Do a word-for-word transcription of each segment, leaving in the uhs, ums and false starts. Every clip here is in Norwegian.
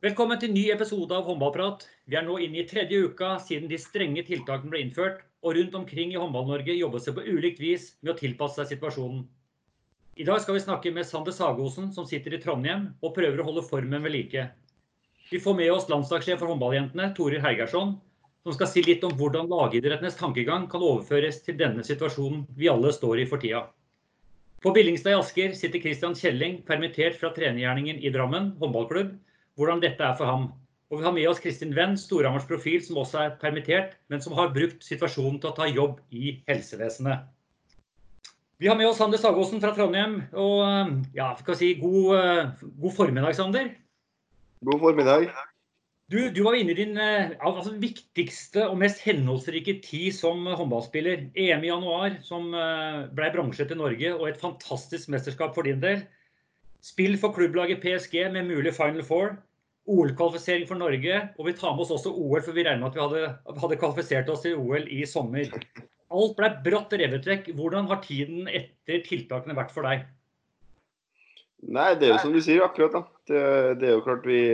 Velkommen til ny episode av Håndballprat. Vi er nå inne i tredje uka siden de strenge tiltakene ble innført, og rundt omkring i Håndball-Norge jobbes det på ulikt vis med å tilpasse seg situasjonen. I dag skal vi snakke med Sander Sagosen, som sitter i Trondheim og prøver å holde formen ved like. Vi får med oss landslagssjef for håndballjentene, Toril Hergersson, som skal si litt om hvordan lagidrettenes tankegang kan overføres til denne situasjonen vi alle står i for tida. På Billingstad i Asker sitter Christian Kjelling, permittert fra trenergjerningen i Drammen, håndballklubb, hvordan dette er for ham. Og vi har med oss Kristin Venn, Storhamars profil, som også er permittert, men som har brukt situasjonen til å ta jobb i helsevesenet. Vi har med oss Sander Sagosen fra Trondheim, og ja, vi kan si god, god formiddag, Sander. God formiddag. Du, du var inne i din altså, viktigste og mest henholdsrike tid som håndballspiller. E M i januar, som ble bransjet i Norge, og et fantastisk mesterskap for din del. Spill for klubblaget P S G med mulig Final Four, O L-kvalifisering for Norge, og vi tar med oss også O L, for vi regner med at vi hadde, hadde kvalifisert oss til O L i sommer. Alt ble brått revet vekk. Hvordan har tiden etter tiltakene vært for deg? Nei, det er jo som du sier akkurat da. Det, det er jo klart vi,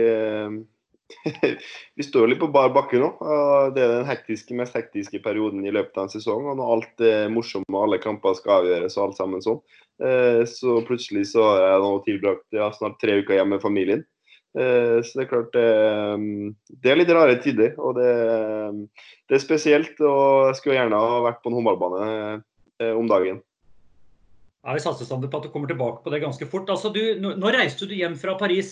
vi står litt på bar bakke nå. Det er den hektiske, mest hektiske perioden i løpet av en sesong, og når alt er morsomt og alle kamper skal avgjøres og alt sammen sånn. Så plutselig så har jeg nå tilbrakt ja, snart tre uker hjemme med familien. Så det er klart, det er litt rare tider, og det, det er spesielt, og jeg skulle gjerne ha vært på en håndballbane om dagen. Ja, vi satser Sander på at du kommer tilbake på det ganske fort. Altså, du, nå reiste du hjem fra Paris?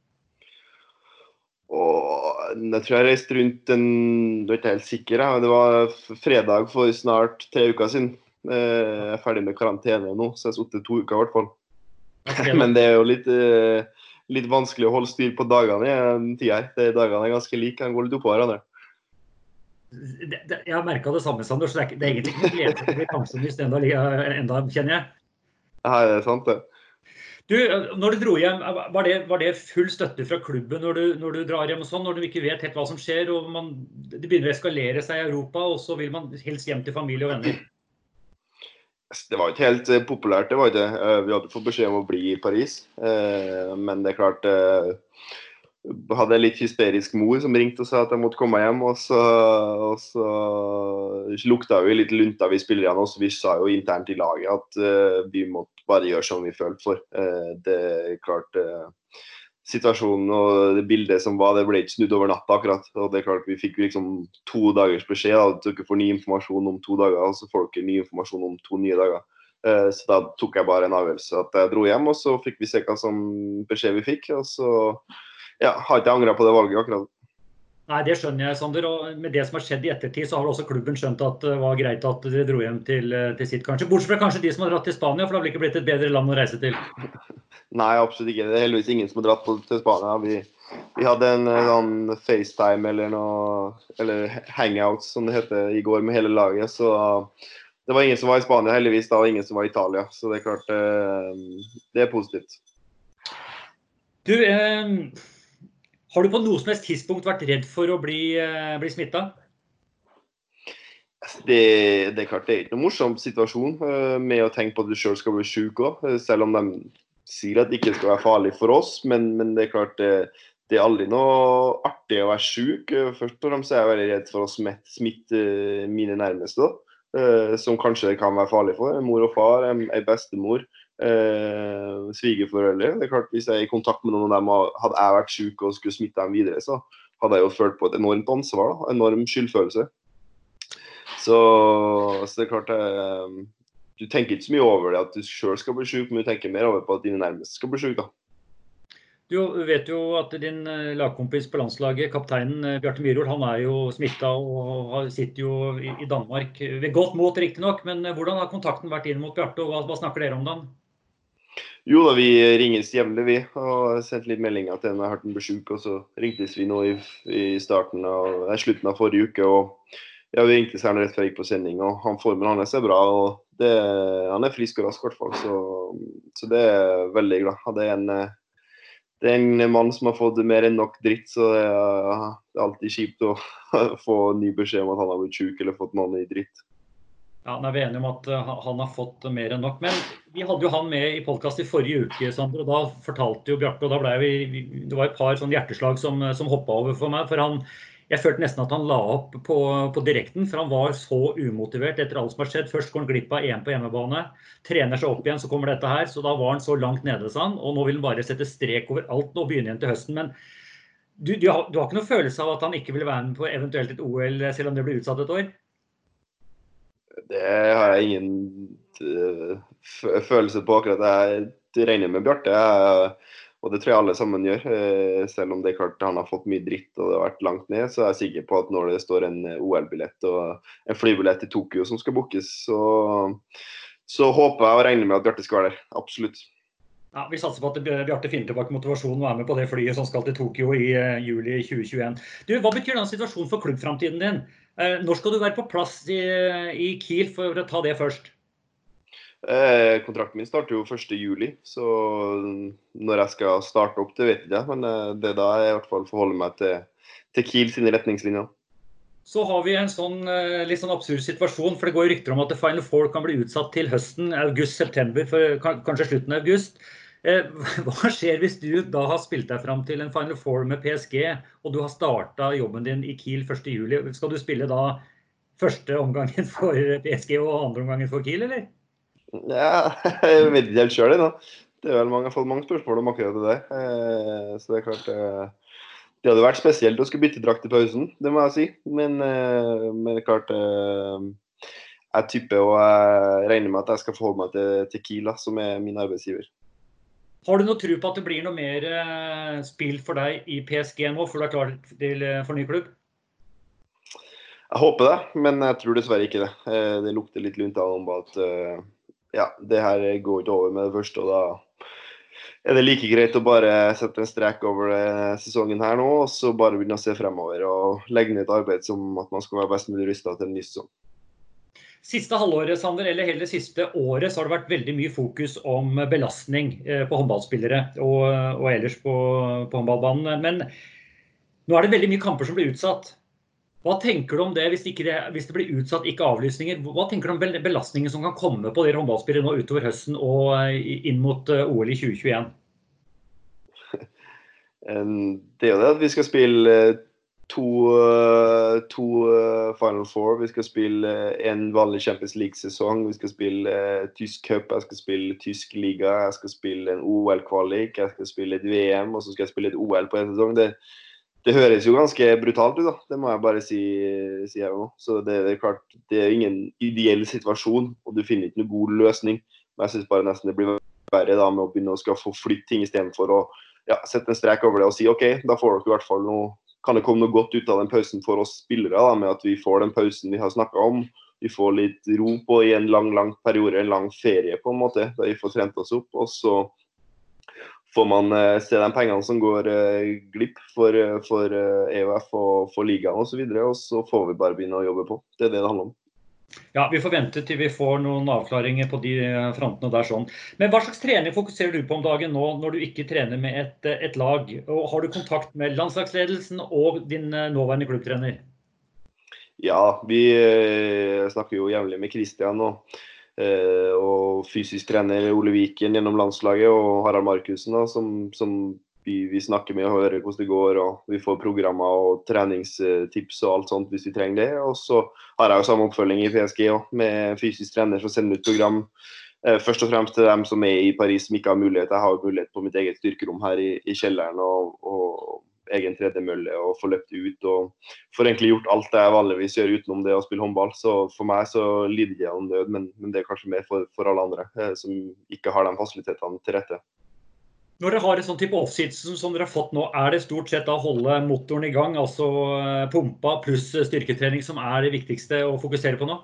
Og jeg tror jeg reiste rundt en, du er ikke helt sikker, ja. Det var fredag for snart tre uker siden. Jeg er ferdig med karantene nå, så jeg har sittet to uker i hvert fall. Men det er jo litt, litt vanskelig å holde styr på dagene i en tid her. De dagene er ganske like, kan gå litt opp på hverandre. Jeg har merket det samme, Sander, så det er, det er egentlig ikke glede til å bli kampsomist enda, enda, kjenner jeg. Ja, det er sant det. Du, når du dro hjem, var det, var det full støtte fra klubben når du, når du drar hjem og sånn, når du ikke vet helt hva som skjer, og man, det begynner å eskalere seg i Europa, og så vil man helst hjem til familie og venner? Det var ikke helt populært, det var ikke. Vi hadde fått beskjed om å bli i Paris, men det er klart, jeg hadde en litt hysterisk mor som ringte og sa at jeg måtte komme hjem, og så, og så lukta vi litt lunta vi spillerne, og så vi sa jo internt i laget at vi måtte bare gjøre som vi følte for. Det er klart, situasjonen og det bildet som var, det ble ikke snudd over natta akkurat, og det er klart vi fikk liksom to dagers beskjed, at dere får ny informasjon om to dager, og så får dere ny informasjon om to nye dager. Så da tok jeg bare en avgjørelse at jeg dro hjem, og så fikk vi se hva som beskjed vi fikk, og så ja, har ikke angret på det valget akkurat. Nei, det skjønner jeg, Sander, og med det som har skjedd i ettertid, så har også klubben skjønt at det var greit at dere dro hjem til, til sitt, kanskje. Bortsett fra kanskje de som har dratt til Spania, for det har vel ikke blitt et bedre land å reise til? Nei, absolutt ikke. Det er heldigvis ingen som har dratt på, til Spania. Vi, vi hadde en sånn FaceTime eller noe, eller Hangouts som det heter, i går med hele laget, så det var ingen som var i Spania heldigvis da, og ingen som var i Italia, så det er klart, det er positivt. Du, eh... har du på noe som helst tidspunkt vært redd for å bli, bli smittet? Det, det er klart, det er ikke noen morsom situasjon med å tenke på at du selv skal bli syk også, selv om de sier at det ikke skal være farlig for oss, men, men det er klart, det, det er aldri noe artig å være syk. Først og fremst er jeg veldig redd for å smitte, smitte mine nærmeste, som kanskje kan være farlig for. En mor og far, en, en bestemor, Eh, svigerforeldre. Det er klart, hvis jeg er i kontakt med noen av dem, hadde jeg vært syk og skulle smitte dem videre, så hadde jeg jo følt på et enormt ansvar, da, enorm skyldfølelse. Så, så det er klart, eh, du tenker ikke så mye over det at du selv skal bli syk, men du tenker mer over på at dine nærmeste skal bli syk da. Du vet jo at din lagkompis på landslaget, kapteinen Bjarte Myrhol, han er jo smittet og sitter jo i Danmark ved godt mot riktig nok, men hvordan har kontakten vært inn mot Bjarte, og hva, hva snakker dere om den? Jo da, vi ringes jevnlig vi, og sendte litt meldinger til henne, jeg har hørt den ble syk, og så ringtes vi nå i, i starten av, i slutten av forrige uke, og ja, vi ringtes her rett før jeg gikk på sending, og han formen hans er bra, og det, han er frisk og rask i hvert fall, så, så det er veldig glad. Det er en, det er en mann som har fått mer enn nok dritt, så det er, det er alltid kjipt å få ny beskjed om at han har blitt syk eller fått noen i dritt. Ja, nå er vi enige om at uh, han har fått mer enn nok, men vi hadde jo han med i podcast i forrige uke, Sander, og da fortalte jo Bjarte, og da ble vi, vi det var et par sånne hjerteslag som, som hoppet over for meg, for han, jeg følte nesten at han la opp på, på direkten, for han var så umotivert etter alt som har skjedd. Først går han glipp av en på hjemmebane, trener seg opp igjen, så kommer dette her, så da var han så langt nede, sa han, og nå vil han bare sette strek over alt og begynne igjen til høsten, men du, du, har, du har ikke noen følelse av at han ikke vil være med på eventuelt et O L, selv om det blir utsatt et år? Det har jeg ingen uh, følelse på akkurat. Jeg regner med Bjarte, jeg, og det tror jeg alle sammen gjør. Uh, selv om det er klart han har fått mye dritt og det har vært langt ned, så er jeg sikker på at når det står en O L-billett og en flybillett til Tokyo som skal bookes, så, så håper jeg og regner med at Bjarte skal være der. Absolutt. Ja, vi satser på at Bjarte finner tilbake motivasjonen og er med på det flyet som skal til Tokyo i uh, juli tjue tjueen. Du, hva betyr den situasjonen for klubbframtiden din? Uh, når skal du være på plass i, i Kiel for å ta det først? Eh, kontrakten min starter jo første juli, så når jeg skal starte opp, det vet jeg ikke, men eh, det er da jeg i hvert fall forholder meg til, til Kiel sine retningslinjer. Så har vi en sånn uh, litt sånn absurd situasjon, for det går rykter om at The Final Four kan bli utsatt til høsten, august-september, for kanskje slutten av august. Hva skjer hvis du da har spilt deg fram til en Final Four med P S G, og du har startet jobben din i Kiel første juli? Skal du spille da første omgangen for P S G og andre omgangen for Kiel, eller? Ja, jeg vet ikke helt selv det da. Det er vel mange, jeg har fått mange spørsmål om akkurat det der. Eh, så det er klart, eh, det hadde vært spesielt å skulle bytte drakt i pausen, det må jeg si. Men, eh, men det er klart, eh, jeg typer og jeg regner med at jeg skal forholde meg til, til Kiel, da, som er min arbeidsgiver. Har du noe tro på at det blir noe mer uh, spill for deg i P S G nå, for du er klar til uh, for ny klubb? Jeg håper det, men jeg tror dessverre ikke det. Uh, det lukter litt lunt om at uh, ja, det her går ikke over med det første, og da er det like greit å bare sette en strek over sesongen her nå, og så bare begynne å se fremover og legge ned et arbeid som at man skal være best mulig rustet til en ny sesong. Siste halvåret, Sander, eller hele siste året, så har det vært veldig mye fokus om belastning på håndballspillere og, og ellers på, på håndballbanen. Men nå er det veldig mye kamper som blir utsatt. Hva tenker du om det hvis, ikke det, hvis det blir utsatt, ikke avlysninger? Hva tenker du om belastningen som kan komme på dere håndballspillere nå utover høsten og inn mot O L i tjue tjueen? Det er jo det at vi skal spille to, to Final Four, vi skal spille en vanlig Champions League-sesong, vi skal spille tysk cup, jeg skal spille tysk liga, jeg skal spille en O L-kvalik, jeg skal spille et V M, og så skal jeg spille et O L på en sesong. Det, det høres jo ganske brutalt ut da, det må jeg bare si, si her nå. Så det, det er klart, det er ingen ideell situasjon, og du finner ikke noen god løsning. Men jeg synes bare nesten det blir verre da med å begynne å skal få flytt ting i stedet for å ja, sette en strek over det og si ok, da får dere i hvert fall noe, kan det komme noe godt ut av den pausen for oss spillere da, med at vi får den pausen vi har snakket om, vi får litt ro på i en lang, lang periode, en lang ferie på en måte, da vi får trent oss opp, og så får man uh, se de pengene som går uh, glipp for, uh, for uh, E O F og for ligaen og så videre, og så får vi bare begynne å jobbe på. Det er det det handler om. Ja, vi får vente til vi får noen avklaringer på de frontene der sånn. Men hva slags trening fokuserer du på om dagen nå, når du ikke trener med et, et lag? Og har du kontakt med landslagsledelsen og din nåværende klubbtrener? Ja, vi eh, snakker jo jevnlig med Christian og, eh, og fysisk trener Ole Viken gjennom landslaget og Harald Markusen da, som, som vi, vi snakker med og hører hvordan det går, og vi får programmer og treningstips og alt sånt hvis vi trenger det. Og så har jeg jo samme oppfølging i P S G også, med fysisk trener som sender ut program. Eh, først og fremst til dem som er i Paris som ikke har mulighet. Jeg har jo mulighet på mitt eget styrkerom her i, i kjelleren og, og egen tredemølle og få løpt ut og får egentlig gjort alt det jeg vanligvis gjør utenom det å spille håndball. Så for meg så lider jeg om nød, men, men det er kanskje mer for, for alle andre eh, som ikke har de fasilitetene til rette. Når dere har en sånn type off-season som dere har fått nå, er det stort sett å holde motoren i gang, altså pumpa pluss styrketrening som er det viktigste å fokusere på nå?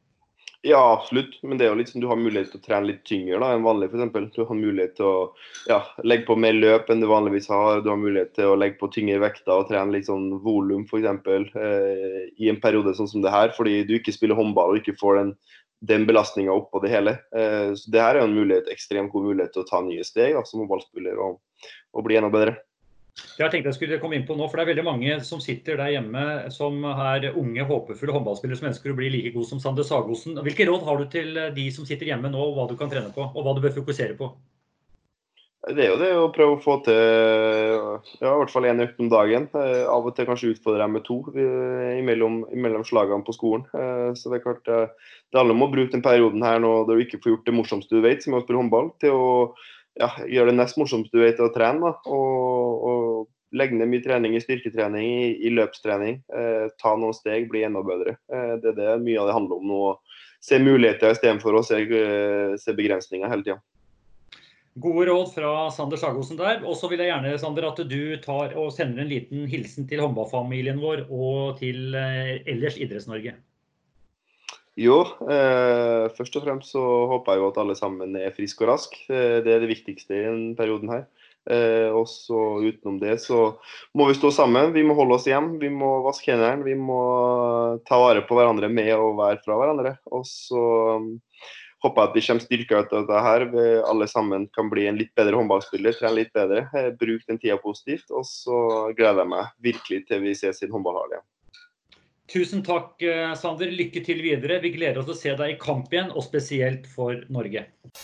Ja, absolutt. Men det er jo litt sånn, du har mulighet til å trene litt tyngre da, enn vanlig for eksempel. Du har mulighet til å ja, legge på mer løp enn du vanligvis har. Du har mulighet til å legge på tyngre vekter og trene litt sånn volum for eksempel, eh, i en periode sånn som det her, fordi du ikke spiller håndball og ikke får den den belastningen opp på det hele. Eh, så det her er jo en mulighet, ekstremt god mulighet til å ta nye steg da, som håndballspiller og, og bli enda bedre. Det jeg tenkte jeg skulle komme inn på nå, for det er veldig mange som sitter der hjemme som er unge, håpefulle håndballspillere som ønsker å bli like god som Sander Sagosen. Hvilke råd har du til de som sitter hjemme nå, hva du kan trene på, og hva du bør fokusere på? Det er jo det å prøve å få til ja, i hvert fall en økt om dagen. Eh, av og til kanskje utfordre dem med to eh, imellom, imellom slagene på skolen. Eh, så det er klart eh, det alle må bruke den perioden her nå der du ikke får gjort det morsomste du vet, som er å spille håndball, til å ja, gjøre det nest morsomste du vet å trene. Da. Og, og legge ned mye trening i styrketrening, i, i løpstrening. Eh, ta noen steg, bli enda bedre. Eh, det er det mye av det handler om nå. Se muligheter i stedet for å se, eh, se begrensninger hele tiden. Gode råd fra Sander Sagosen der. Og så vil jeg gjerne, Sander, at du tar og sender en liten hilsen til håndballfamilien vår og til eh, ellers Idretts-Norge. Jo, eh, først og fremst så håper jeg jo at alle sammen er friske og raske. Eh, det er det viktigste i denne perioden her. Eh, og så utenom det så må vi stå sammen. Vi må holde oss hjem, vi må vaske hendene, vi må ta vare på hverandre med å være fra hverandre. Og så håper jeg at vi kommer styrket ut av dette her. Vi alle sammen kan bli en litt bedre håndballspiller, trene litt bedre. Bruk den tida positivt, og så gleder jeg meg virkelig til vi ses i håndballhall igjen. Tusen takk, Sander. Lykke til videre. Vi gleder oss til å se deg i kamp igjen, og spesielt for Norge.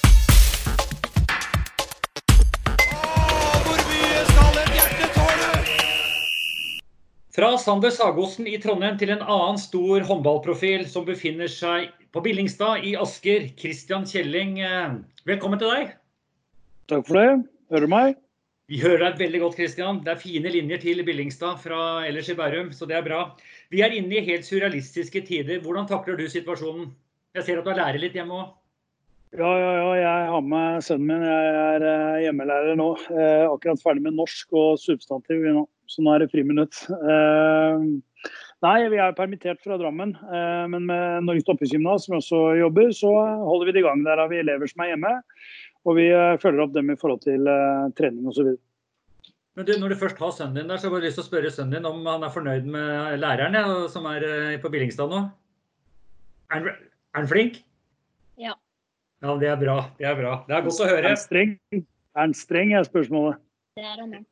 Fra Sander Sagosen i Trondheim til en annen stor håndballprofil som befinner seg på Billingstad i Asker. Christian Kjelling, velkommen til deg. Takk for det. Hører du meg? Vi hører deg veldig godt, Christian. Det er fine linjer til Billingstad fra ellers i Bærum, så det er bra. Vi er inne i helt surrealistiske tider. Hvordan takler du situasjonen? Jeg ser at du har lærer litt hjemme også. Ja, ja, ja. Jeg har med sønnen min. Jeg er hjemmelærer nå. Jeg er akkurat ferdig med norsk og substantiv nå. Så nå er det friminutt. Eh, nei, vi er permittert fra Drammen, eh, men med Norges Toppidrettsgymnas, som også jobber, så holder vi det i gang. Der har vi elever som er hjemme, og vi følger opp dem i forhold til eh, trening og så videre. Men du, når du først har sønnen din der, så har jeg lyst til å spørre sønnen din om han er fornøyd med læreren ja, som er på Billingstad nå. Er han, er han flink? Ja. Ja, det er bra. Det er bra. Det er godt å høre. Er han streng? Er han streng, er spørsmålet. Det er han, ja.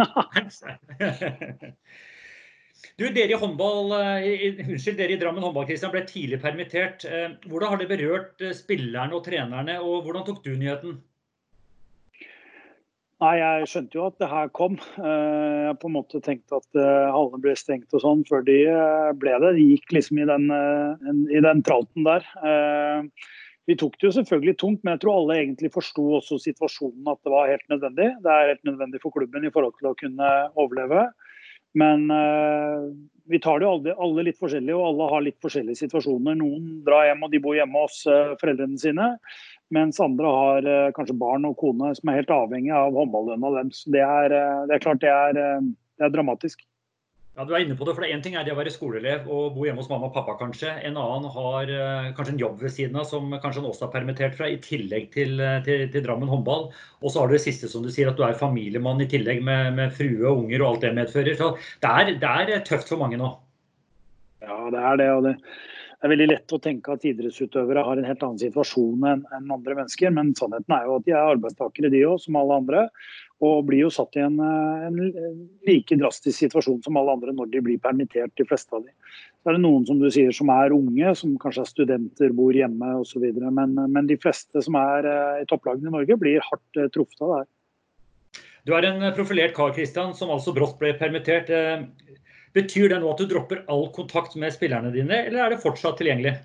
Du, dere i håndball, unnskyld, dere i Drammen håndball, Christian, ble tidlig permittert. Hvordan har det berørt spillerne og trenerne, og hvordan tok du nyheten? Nei, jeg skjønte jo at det her kom. Jeg har på en måte tenkt at hallene ble stengt og sånn, før de ble det. De gikk liksom i den, i den trauten der. Vi tok det jo selvfølgelig tungt, men jeg tror alle egentlig forsto også situasjonen at det var helt nødvendig. Det er helt nødvendig for klubben i forhold til å kunne overleve. Men uh, vi tar det jo alle, alle litt forskjellig, og alle har litt forskjellige situasjoner. Noen drar hjem og de bor hjemme hos uh, foreldrene sine, mens andre har uh, kanskje barn og kone som er helt avhengig av håndballønna dem. Så det er, uh, det er klart det er, uh, det er dramatisk. Ja, du er inne på det, for det en ting er det å være skoleelev og bo hjemme hos mamma og pappa kanskje. En annen har uh, kanskje en jobb ved siden av som kanskje han også er permittert fra, i tillegg til, til, til Drammen håndball. Og så har du det siste som du sier, at du er familiemann i tillegg med, med frue og unger og alt det medfører. Så det er, det er tøft for mange nå. Ja, det er det, og det er veldig lett å tenke at idrettsutøvere har en helt annen situasjon enn, enn andre mennesker, men sannheten er jo at de er arbeidstakere de også, som alle andre. Og blir jo satt i en, en like drastisk situasjon som alle andre når de blir permittert, de fleste av de. Så er det noen som du sier som er unge, som kanskje er studenter, bor hjemme og så videre. Men, men de fleste som er i topplagene i Norge blir hardt truffet av det her. Du er en profilert kar, Christian, som altså brått ble permittert. Betyr det nå at du dropper all kontakt med spillerne dine, eller er det fortsatt tilgjengelig?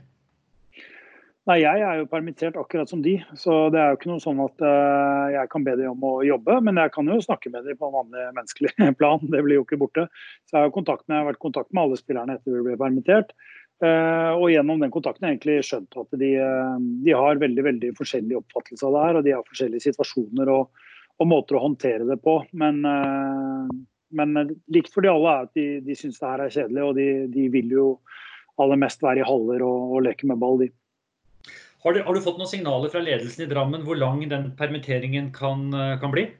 Nei, jeg er jo permittert akkurat som de, så det er jo ikke noe sånn at uh, jeg kan be dem om å jobbe, men jeg kan jo snakke med dem på en vanlig menneskelig plan, det blir jo ikke borte. Så jeg har, kontakt med, jeg har vært i kontakt med alle spillerne etter vi ble permittert, uh, og gjennom den kontakten har jeg egentlig skjønt at de, uh, de har veldig, veldig forskjellig oppfattelse av det her, og de har forskjellige situasjoner og, og måter å håndtere det på, men, uh, men likt for de alle er at de, de synes det her er kjedelig, og de, de vil jo aller mest være i haller og, og leke med ball, de. Har du, har du fått noen signaler fra ledelsen i Drammen hvor lang den permitteringen kan, kan bli?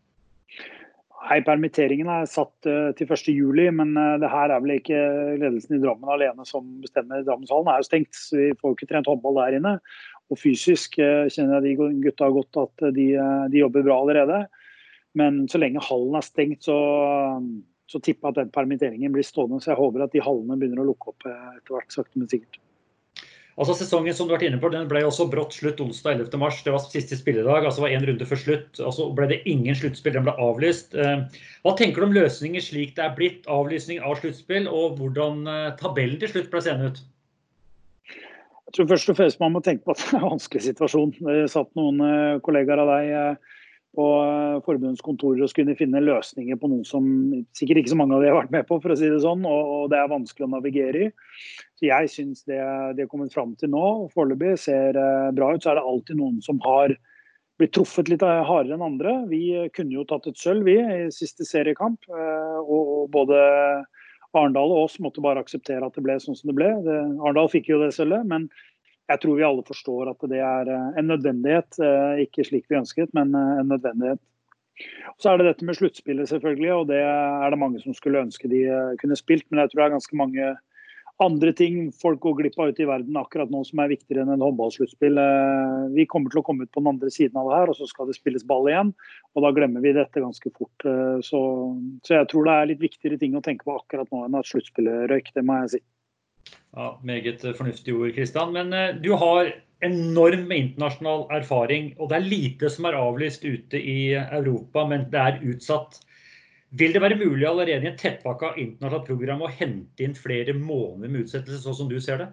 Nei, permitteringen er satt uh, til første juli, men uh, det her er vel ikke ledelsen i Drammen alene som bestemmer. Drammenshallen er jo stengt, så vi får ikke trent håndball der inne. Og fysisk uh, kjenner jeg de gutta godt at de, uh, de jobber bra allerede. Men så lenge hallen er stengt, så, så tipper jeg at den permitteringen blir stående. Så jeg håper at de hallene begynner å lukke opp etter hvert, sakte men sikkert. Altså Sesongen som du har vært inne på, den ble også brått slutt onsdag ellevte mars. Det var siste spilledag, altså var en runde før slutt. Altså ble det ingen sluttspill, den ble avlyst. Hva tenker du om løsninger slik det er blitt avlysning av sluttspill, og hvordan tabellen til slutt ble seende ut? Jeg tror først og fremst man må tenke på at det er en vanskelig situasjon. Det satt noen kollegaer av deg på forbundets kontorer og skulle finne løsninger på noe som sikkert ikke så mange av de har vært med på, for å si det sånn, og det er vanskelig å navigere i. Så jeg synes det de har kommet frem til nå, foreløpig ser bra ut, så er det alltid noen som har blitt truffet litt hardere enn andre. Vi kunne jo tatt et sølv, vi, i siste seriekamp, og både Arendal og oss måtte bare akseptere at det ble sånn som det ble. Arendal fikk jo det sølvet, men jeg tror vi alle forstår at det er en nødvendighet, ikke slik vi ønsket, men en nødvendighet. Så er det dette med sluttspillet selvfølgelig, og det er det mange som skulle ønske de kunne spilt, men jeg tror det er ganske mange andre ting folk går glipp av ute i verden akkurat nå som er viktigere enn en håndballsluttspill. Vi kommer til å komme ut på den andre siden av det her, og så skal det spilles ball igjen, og da glemmer vi dette ganske fort. Så, så jeg tror det er litt viktigere ting å tenke på akkurat nå enn at sluttspillet røyk, det må jeg si. Ja, meget fornuftig ord, Kristian. Men uh, du har enorm internasjonal erfaring, og det er lite som er avlyst ute i Europa, men det er utsatt. Vil det være mulig allerede i en tettpakket internasjonalt program å hente inn flere måneder med utsettelse, sånn som du ser det?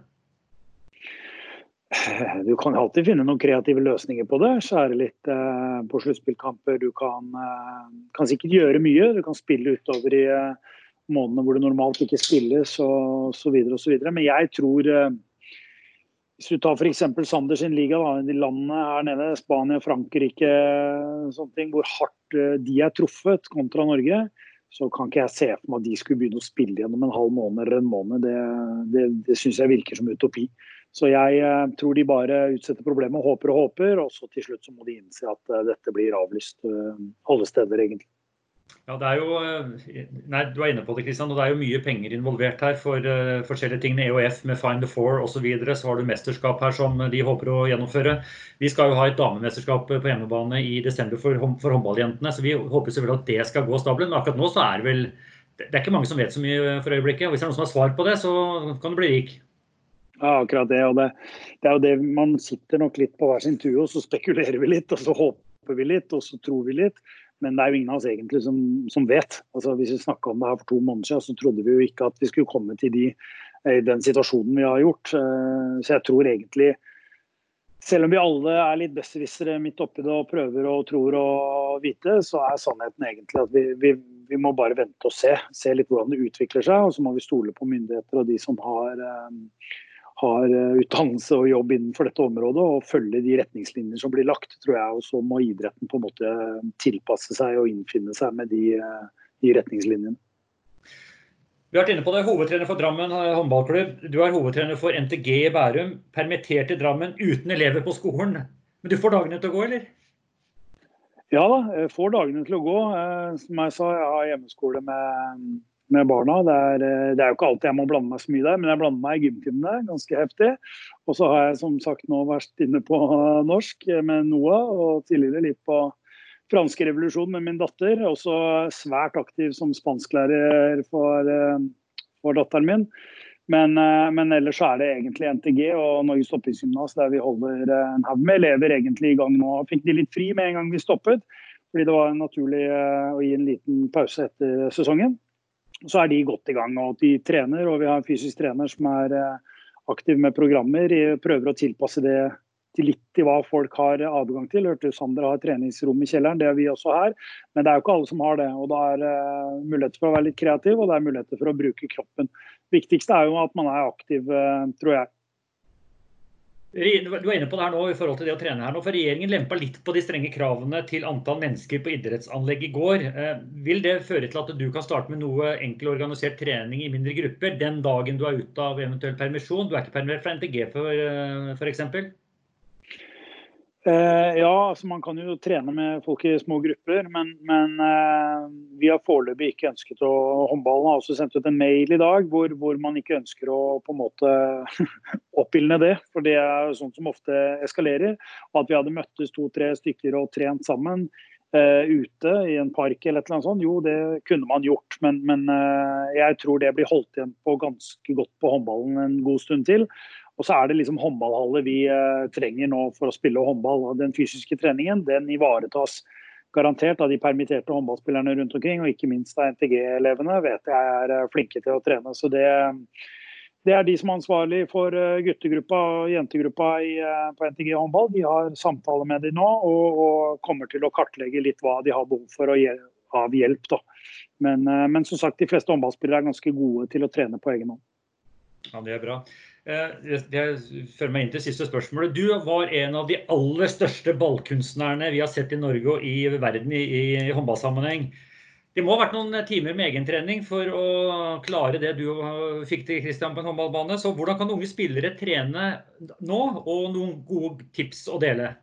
Du kan alltid finne noen kreative løsninger på det. Skjære litt uh, på sluttspillkamper. Du kan, uh, kan sikkert gjøre mye. Du kan spille utover i uh, månedene hvor det normalt ikke spilles, og så videre og så videre. Men jeg tror, hvis du tar for eksempel Sander sin liga, da, de landene her nede, Spania, Frankrike, sånne ting, hvor hardt de er truffet kontra Norge, så kan ikke jeg se for meg at de skulle begynne å spille gjennom en halv måned eller en måned. Det, det, det synes jeg virker som utopi. Så jeg tror de bare utsetter problemet og håper og håper, og så til slutt så må de innse at dette blir avlyst alle steder egentlig. Ja, det er jo, nei, du er inne på det, Kristian, og det er jo mye penger involvert her for uh, forskjellige ting. E O F med Find the Four og så videre, så har du mesterskap her som de håper å gjennomføre. Vi skal jo ha et damemesterskap på hjemmebane i desember for, for håndballjentene, så vi håper selvfølgelig at det skal gå av stabelen. Men akkurat nå så er det vel, det er ikke mange som vet så mye for øyeblikket, og hvis det er noen som har svar på det, så kan det bli rik. Ja, akkurat det, og det, det er jo det, man sitter nok litt på hver sin tue, og så spekulerer vi litt, og så håper vi litt, og så tror vi litt. Men det er jo ingen av oss egentlig som, som vet. Altså, hvis vi snakket om det her for to måneder siden, så trodde vi jo ikke at vi skulle komme til de, den situasjonen vi har gjort. Så jeg tror egentlig, selv om vi alle er litt besserwissere midt oppi det og prøver og tror og vite, så er sannheten egentlig at vi, vi, vi må bare vente og se. Se litt hvordan det utvikler seg, og så må vi stole på myndigheter og de som har... har utdannelse og jobb innenfor dette området, og følge de retningslinjer som blir lagt, tror jeg, og så må idretten på en måte tilpasse seg og innfinne seg med de, de retningslinjene. Vi har vært inne på det, hovedtrener for Drammen håndballklubb. Du er hovedtrener for N T G i Bærum, permittert i Drammen, uten elever på skolen. Men du får dagene til å gå, eller? Ja da, jeg får dagene til å gå. Som jeg sa, jeg har hjemmeskole med... med barna. Det er, det er jo ikke alltid jeg må blande meg så mye der, men jeg blander meg i gymtimene ganske heftig. Og så har jeg som sagt nå vært inne på norsk med Noah, og tidligere litt på franske revolusjon med min datter. Også svært aktiv som spansklærer for, for datteren min. Men, men ellers så er det egentlig N T G og Norges Toppingsgymnas der vi holder en haug med elever egentlig i gang nå. Fikk de litt fri med en gang vi stoppet, fordi det var naturlig å gi en liten pause etter sesongen. Så er de godt i gang, og de trener, og vi har en fysisk trener som er aktiv med programmer, prøver å tilpasse det til litt til hva folk har adgang til. Hørte Sander har treningsrom i kjelleren, det er vi også her, men det er jo ikke alle som har det, og da er det muligheter for å være litt kreativ, og det er muligheter for å bruke kroppen. Det viktigste er jo at man er aktiv, tror jeg. Du er inne på det her nå i forhold til det å trene her nå, for regjeringen lempet litt på de strenge kravene til antall mennesker på idrettsanlegg i går. Vil det føre til at du kan starte med noe enkel organisert trening i mindre grupper den dagen du er ute av eventuell permisjon? Du er ikke permittert fra N T G for, for eksempel? Uh, ja, altså man kan jo trene med folk i små grupper, men, men uh, vi har foreløpig ikke ønsket å håndballen. Har også sendt ut en mail i dag hvor, hvor man ikke ønsker å på en måte oppildne det, for det er sånt som ofte eskalerer. Og at vi hadde møttes to-tre stykker og trent sammen uh, ute i en park eller et eller annet sånt. Jo, det kunne man gjort, men, men uh, jeg tror det blir holdt igjen på ganske godt på håndballen en god stund til. Og så er det liksom håndballhaller vi uh, trenger nå for å spille håndball. Og den fysiske treningen, den ivaretas garantert av de permitterte håndballspillerne rundt omkring, og ikke minst av N T G-elevene vet jeg er flinke til å trene. Så det Det er de som er ansvarlig for guttegruppa og jentegruppa i, på N T G håndball. De har samtaler med dem nå og, og kommer til å kartlegge litt hva de har behov for å gjøre av hjelp. Da. Men, men som sagt, de fleste håndballspillere er ganske gode til å trene på egen hånd. Ja, det er bra. Jeg fører meg inn til siste spørsmålet. Du var en av de aller største ballkunstnerne vi har sett i Norge og i verden i, i håndballsammenheng. Det må ha vært noen timer med egentrening for å klare det du fikk til, Kristian, på en håndballbane. Så hvordan kan unge spillere trene nå, og noen gode tips å dele?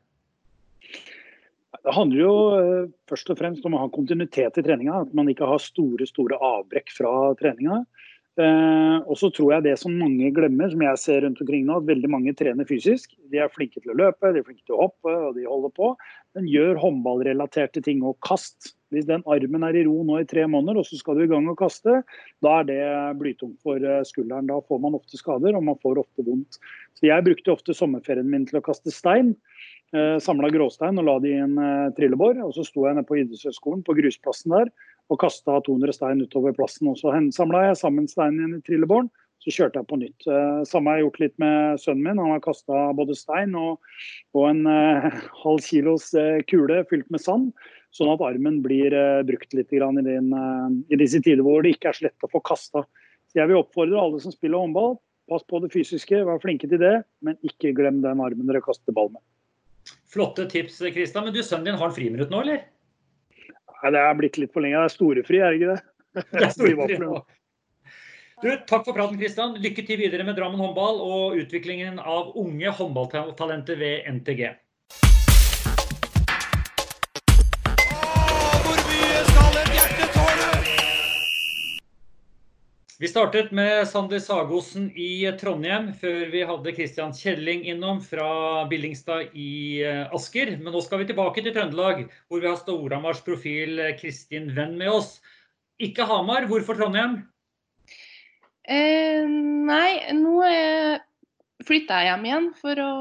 Det handler jo først og fremst om å ha kontinuitet i treninga, at man ikke har store, store avbrekk fra treninga. Eh, og så tror jeg det som mange glemmer, som jeg ser rundt omkring nå, at veldig mange trener fysisk. De er flinke til å løpe, de er flinke til å hoppe, og de holder på. Men gjør håndballrelaterte ting og kast. Hvis den armen er i ro nå i tre måneder, og så skal du i gang og kaste, da er det blytungt for skulderen. Da får man ofte skader, og man får ofte vondt. Så jeg brukte ofte sommerferien min til å kaste stein. Eh, samlet gråstein og la det i en eh, trillebår. Og så sto jeg nede på idrettshøyskolen på grusplassen der, og kastet to hundre stein utover plassen. Og så samlet jeg sammen steinen igjen i trillebåren, så kjørte jeg på nytt. Eh, samme har jeg gjort litt med sønnen min. Han har kastet både stein og, og en eh, halv kilos eh, kule fylt med sand, sånn at armen blir eh, brukt litt grann i, den, eh, i disse tider hvor det ikke er så lett å få kastet. Så jeg vil oppfordre alle som spiller håndball, pass på det fysiske, vær flinke til det, men ikke glem den armen dere kaster ball med. Flotte tips, Kristian. Men du, sønnen din har en friminutt nå, eller? Nei, det er blitt litt for lenge. Det er storefri, er det ikke det? Det er storefri, ja. Du, takk for praten, Kristian. Lykke til videre med Drammen håndball og utviklingen av unge håndballtalenter ved N T G. Vi startet med Sander Sagosen i Trondheim, før vi hadde Kristian Kjelling innom fra Billingstad i Asker. Men nå skal vi tilbake til Trøndelag, hvor vi har Storhamars profil Kristin Venn med oss. Ikke Hamar, hvorfor Trondheim? Eh, nei, nå flyttet jeg hjem igjen for å,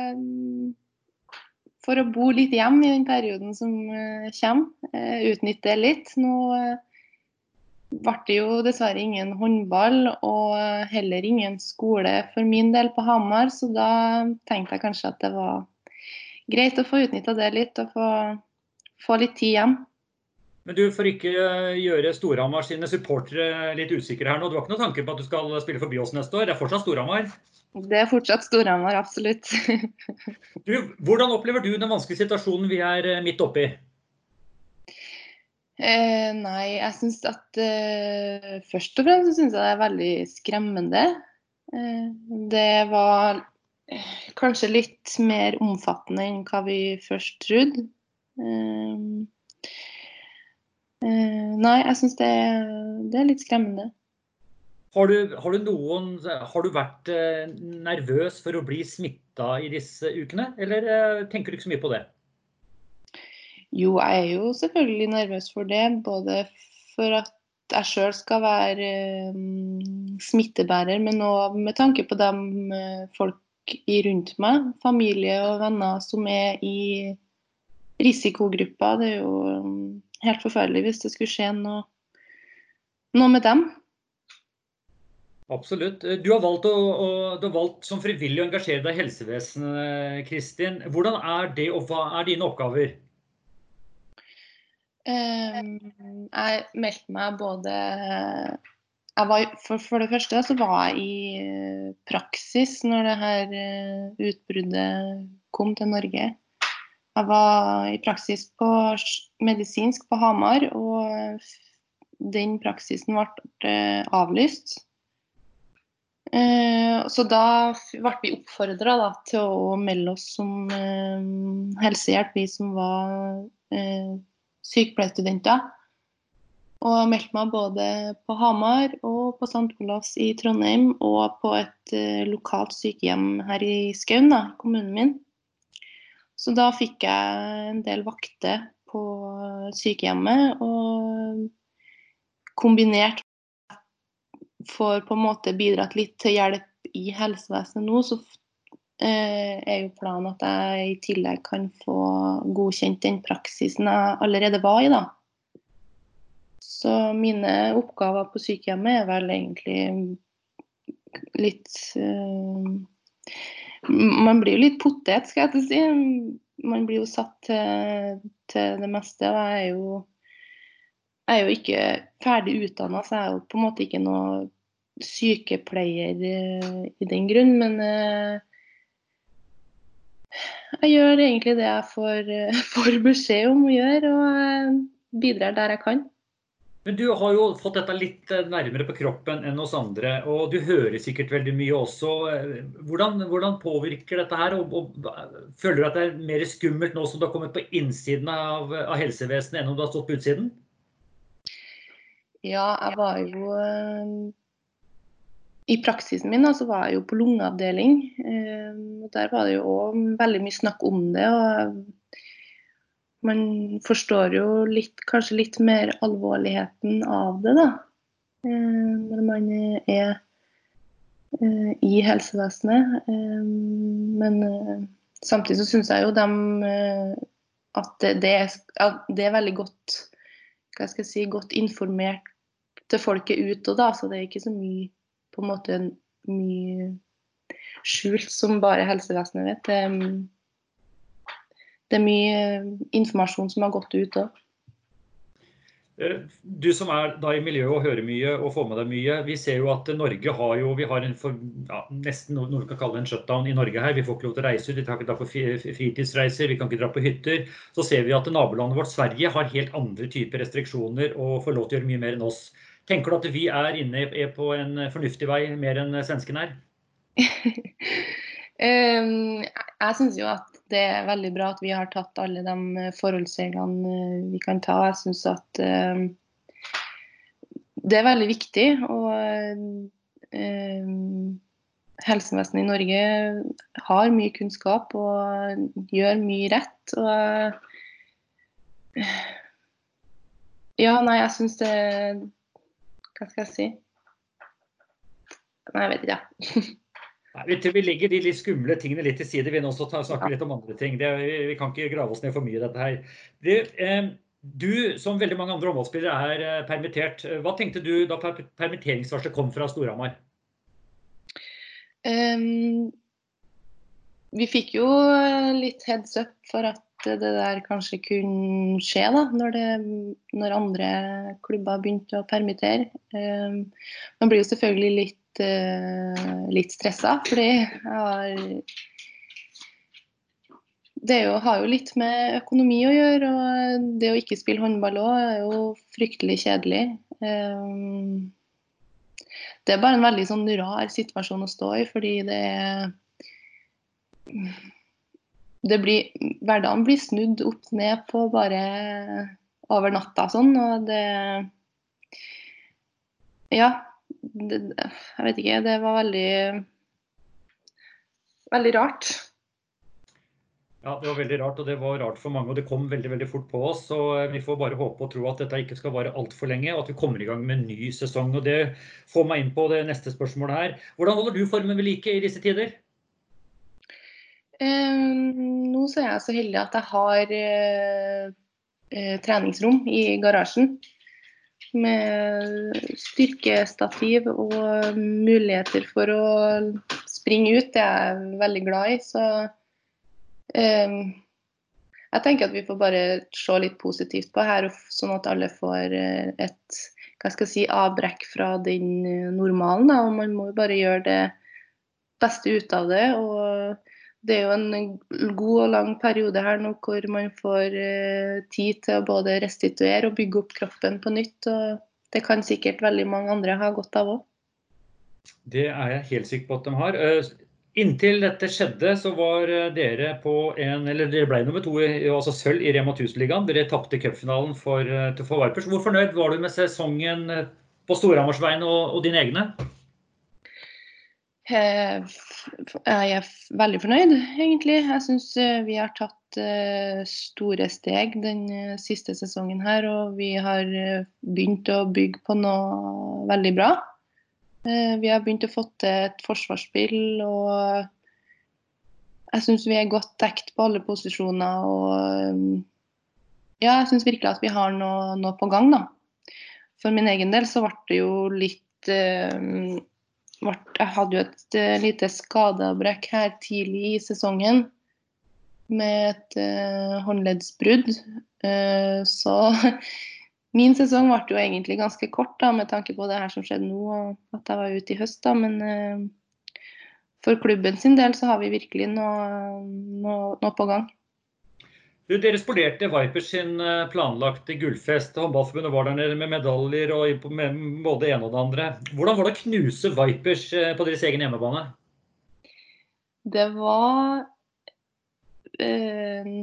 for å bo litt hjem i den perioden som kommer. Utnytte det litt. Nå ble det jo dessverre ingen håndball og heller ingen skole for min del på Hamar, så da tenkte jeg kanskje at det var greit å få utnyttet det litt og få, få litt tid hjem. Men du, for ikke gjøre Storhamar sine supportere litt usikre her nå, du har ikke noen tanke på at du skal spille forbi oss neste år? Det er fortsatt Storhamar? Det er fortsatt Storhamar, absolutt. Du, hvordan opplever du den vanskelige situasjonen vi er midt oppe i? Eh, nei, jeg synes at eh, først og fremst synes jeg det er veldig skremmende. Eh, det var eh, kanskje litt mer omfattende enn hva vi først trodde. Eh, eh, nei, jeg synes det, det er litt skremmende. Har du, har du, noen, har du vært eh, nervøs for å bli smittet i disse ukene, eller eh, tenker du ikke så mye på det? Jo, jeg er jo selvfølgelig nervøs for det, både for at jeg selv skal være um, smittebærer, men også med tanke på de uh, folk i rundt meg, familie og venner som er i risikogrupper. Det er jo um, helt forferdelig hvis det skulle skje noe, noe med dem. Absolutt. Du har valgt, å, å, du har valgt som frivillig å engasjere deg i helsevesenet, Kristin. Hvordan er det, og hva er dine oppgaver? Jeg meldte meg både jeg var, for, for det første så var jeg i praksis når det her utbruddet kom til Norge. Jeg var i praksis på medisinsk på Hamar, og den praksisen ble avlyst. Så da ble vi oppfordret da, til å melde oss som helsehjelp, vi som var sykepleierstudenter, og meldte meg både på Hamar og på Sankt Olavs i Trondheim og på et uh, lokalt sykehjem her i Skaun, da, kommunen min. Så da fikk jeg en del vakter på sykehjemmet, og kombinert for på en måte bidratt litt til hjelp i helsevesenet nå, så eh, er jo planen at jeg i tillegg kan få godkjent den praksisen jeg allerede var i da. Så mine oppgaver på sykehjemmet er vel egentlig litt eh, man blir jo litt potet, skal jeg til å si. Man blir jo satt til, til det meste, og jeg er jo, jeg er jo ikke ferdig utdannet, så jeg er jo på en måte ikke noe sykepleier i den grunn, men eh, jeg gjør egentlig det jeg får, får beskjed om å gjøre, og bidrar der jeg kan. Men du har jo fått dette litt nærmere på kroppen enn oss andre, og du hører sikkert veldig mye også. Hvordan, hvordan påvirker dette her, og, og føler du at det er mer skummelt nå som du har kommet på innsiden av, av helsevesenet enn om du har stått på utsiden? Ja, jeg var jo i praksisen min da, så var jeg jo på lungeavdeling, og der var det jo også veldig mye snakk om det, og man forstår jo litt, kanskje litt mer alvorligheten av det da, når man er i helsevesenet. Men samtidig så synes jeg jo dem at det er, det er veldig godt, hva skal jeg si, godt informert til folket ut og da, så det er ikke så mye, på en måte mye skjult som bare helsevesenet vet. Det er Det er mye informasjon som har gått ut også. Du som er da i miljøet og hører mye og får med deg mye, vi ser jo at Norge har jo, vi har en for, ja, nesten noe vi kan kalle en shutdown i Norge her. Vi får ikke lov til å reise ut, vi kan ikke dra på fritidsreiser, vi kan ikke dra på hytter. Så ser vi at nabolandet vårt Sverige har helt andre typer restriksjoner og får lov til å gjøre mye mer enn oss. Tenker du at vi er inne er på en fornuftig vei mer enn svensken er? um, jeg synes jo at det er veldig bra at vi har tatt alle de forholdsreglene vi kan ta. Jeg synes at uh, det er veldig viktig, og uh, helsevesenet i Norge har mye kunnskap og gjør mye rett. Og, uh, ja, nei, jeg synes det, hva skal jeg si? Nei, jeg vet ikke, ja. Vi legger de litt skumle tingene litt til side, vi nå også snakker litt om andre ting. Det, vi kan ikke grave oss ned for mye i dette her. Det, eh, du, som veldig mange andre håndballspillere, er eh, permittert. Hva tenkte du da per permitteringsvarslet kom fra Storhamar? Um, vi fikk jo litt heads up for at det der kanskje kunne skje da, når, det, når andre klubber begynte å permittere. Um, man blir jo selvfølgelig litt litt stresset, fordi jeg har, det jo, har jo litt med økonomi å gjøre, og det å ikke spille håndball også er jo fryktelig kjedelig. Det er bare en veldig sånn rar situasjon å stå i, fordi det, det blir, hverdagen blir snudd opp ned på bare over natta sånn, og det, ja, Det, jeg vet ikke, det var veldig veldig rart. Ja, det var veldig rart, og det var rart for mange, og det kom veldig, veldig fort på oss, så vi får bare håpe og tro at dette ikke skal vare alt for lenge, og at vi kommer i gang med en ny sesong, og det får meg inn på det neste spørsmålet her. Hvordan holder du formen ved like i disse tider? Um, nå så er jeg så heldig at jeg har uh, uh, treningsrom i garasjen, med styrkestativ og muligheter for å springe ut. Det er jeg veldig glad i, så um, jeg tenker at vi får bare se litt positivt på her, sånn at alle får et, hva skal jeg si, avbrekk fra den normalen, da, og man må bare gjøre det beste ut av det, og det er jo en god og lang periode her nå hvor man får eh, tid til å både restituere og bygge opp kroppen på nytt, og det kan sikkert veldig mange andre ha godt av også. Det er jeg helt sikker på at de har. Inntil dette skjedde så var dere på en, eller dere ble nummer to, altså sølv i Rema tusen-ligaen. Dere tappte cupfinalen for, for Vipers. Hvor fornøyd var du med sesongen på Storhamarsveien og, og dine egne? Jeg er veldig fornøyd, egentlig. Jeg synes vi har tatt tatt uh, store steg den uh, siste sesongen her, og vi har uh, begynt å bygge på noe veldig bra. Uh, vi har begynt å få til et forsvarsspill, og jeg synes vi er godt dekt på alle posisjoner, og um, ja, jeg synes virkelig at vi har noe, noe på gang da. For min egen del så ble det jo litt uh, Jeg hadde jo et uh, lite skadeavbrekk her tidlig i sesongen med et uh, håndleddsbrudd. Uh, så min sesong ble jo egentlig ganske kort da, med tanke på det her som skjedde nå, og at jeg var ute i høst da. Men uh, for klubben sin del så har vi virkelig noe, noe, noe på gang. Du, dere spolerte Vipers sin planlagte gullfest. Håndballforbundet var der nede med medaljer og med både det ene og det andre. Hvordan var det å knuse Vipers på deres egen hjemmebane? Det var... Uh...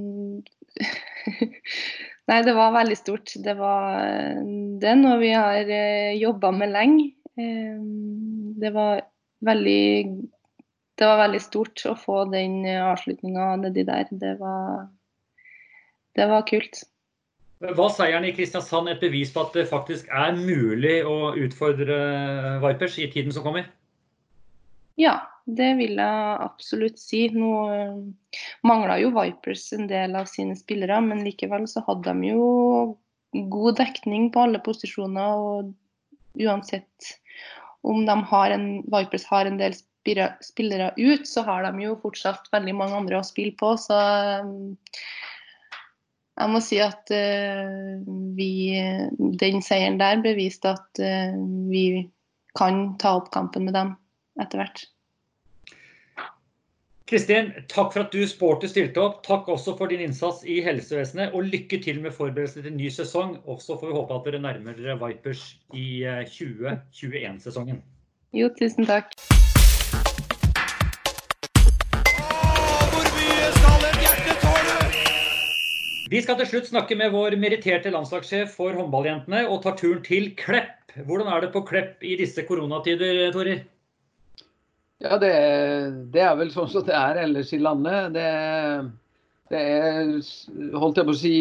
Nei, det var veldig stort. Det var det er noe vi har jobbet med lenge. Det var veldig... Det var veldig stort å få den avslutningen nedi der. Det var... Det var kult. Var seieren i Kristiansand et bevis på at det faktisk er mulig å utfordre Vipers i tiden som kommer? Ja, det vil jeg absolutt si. Nå manglet jo Vipers en del av sine spillere, men likevel så hadde de jo god dekning på alle posisjoner, og uansett om de har en, Vipers har en del spillere ut, så har de jo fortsatt veldig mange andre å spille på, så jeg må si at uh, vi, den seieren der beviste at uh, vi kan ta opp kampen med dem etter hvert. Kristin, takk for at du sportet stilte opp. Takk også for din innsats i helsevesenet, og lykke til med forberedelser til ny sesong. Og så får vi håpe at dere nærmer dere Vipers i tjue tjueen-sesongen. Jo, tusen takk. Vi skal til slutt snakke med vår meritterte landslagssjef for håndballjentene og tar turen til Klepp. Hvordan er det på Klepp i disse koronatider, Torir? Ja, det, det er vel sånn som det er ellers i landet. Det, det er, holdt jeg på å si,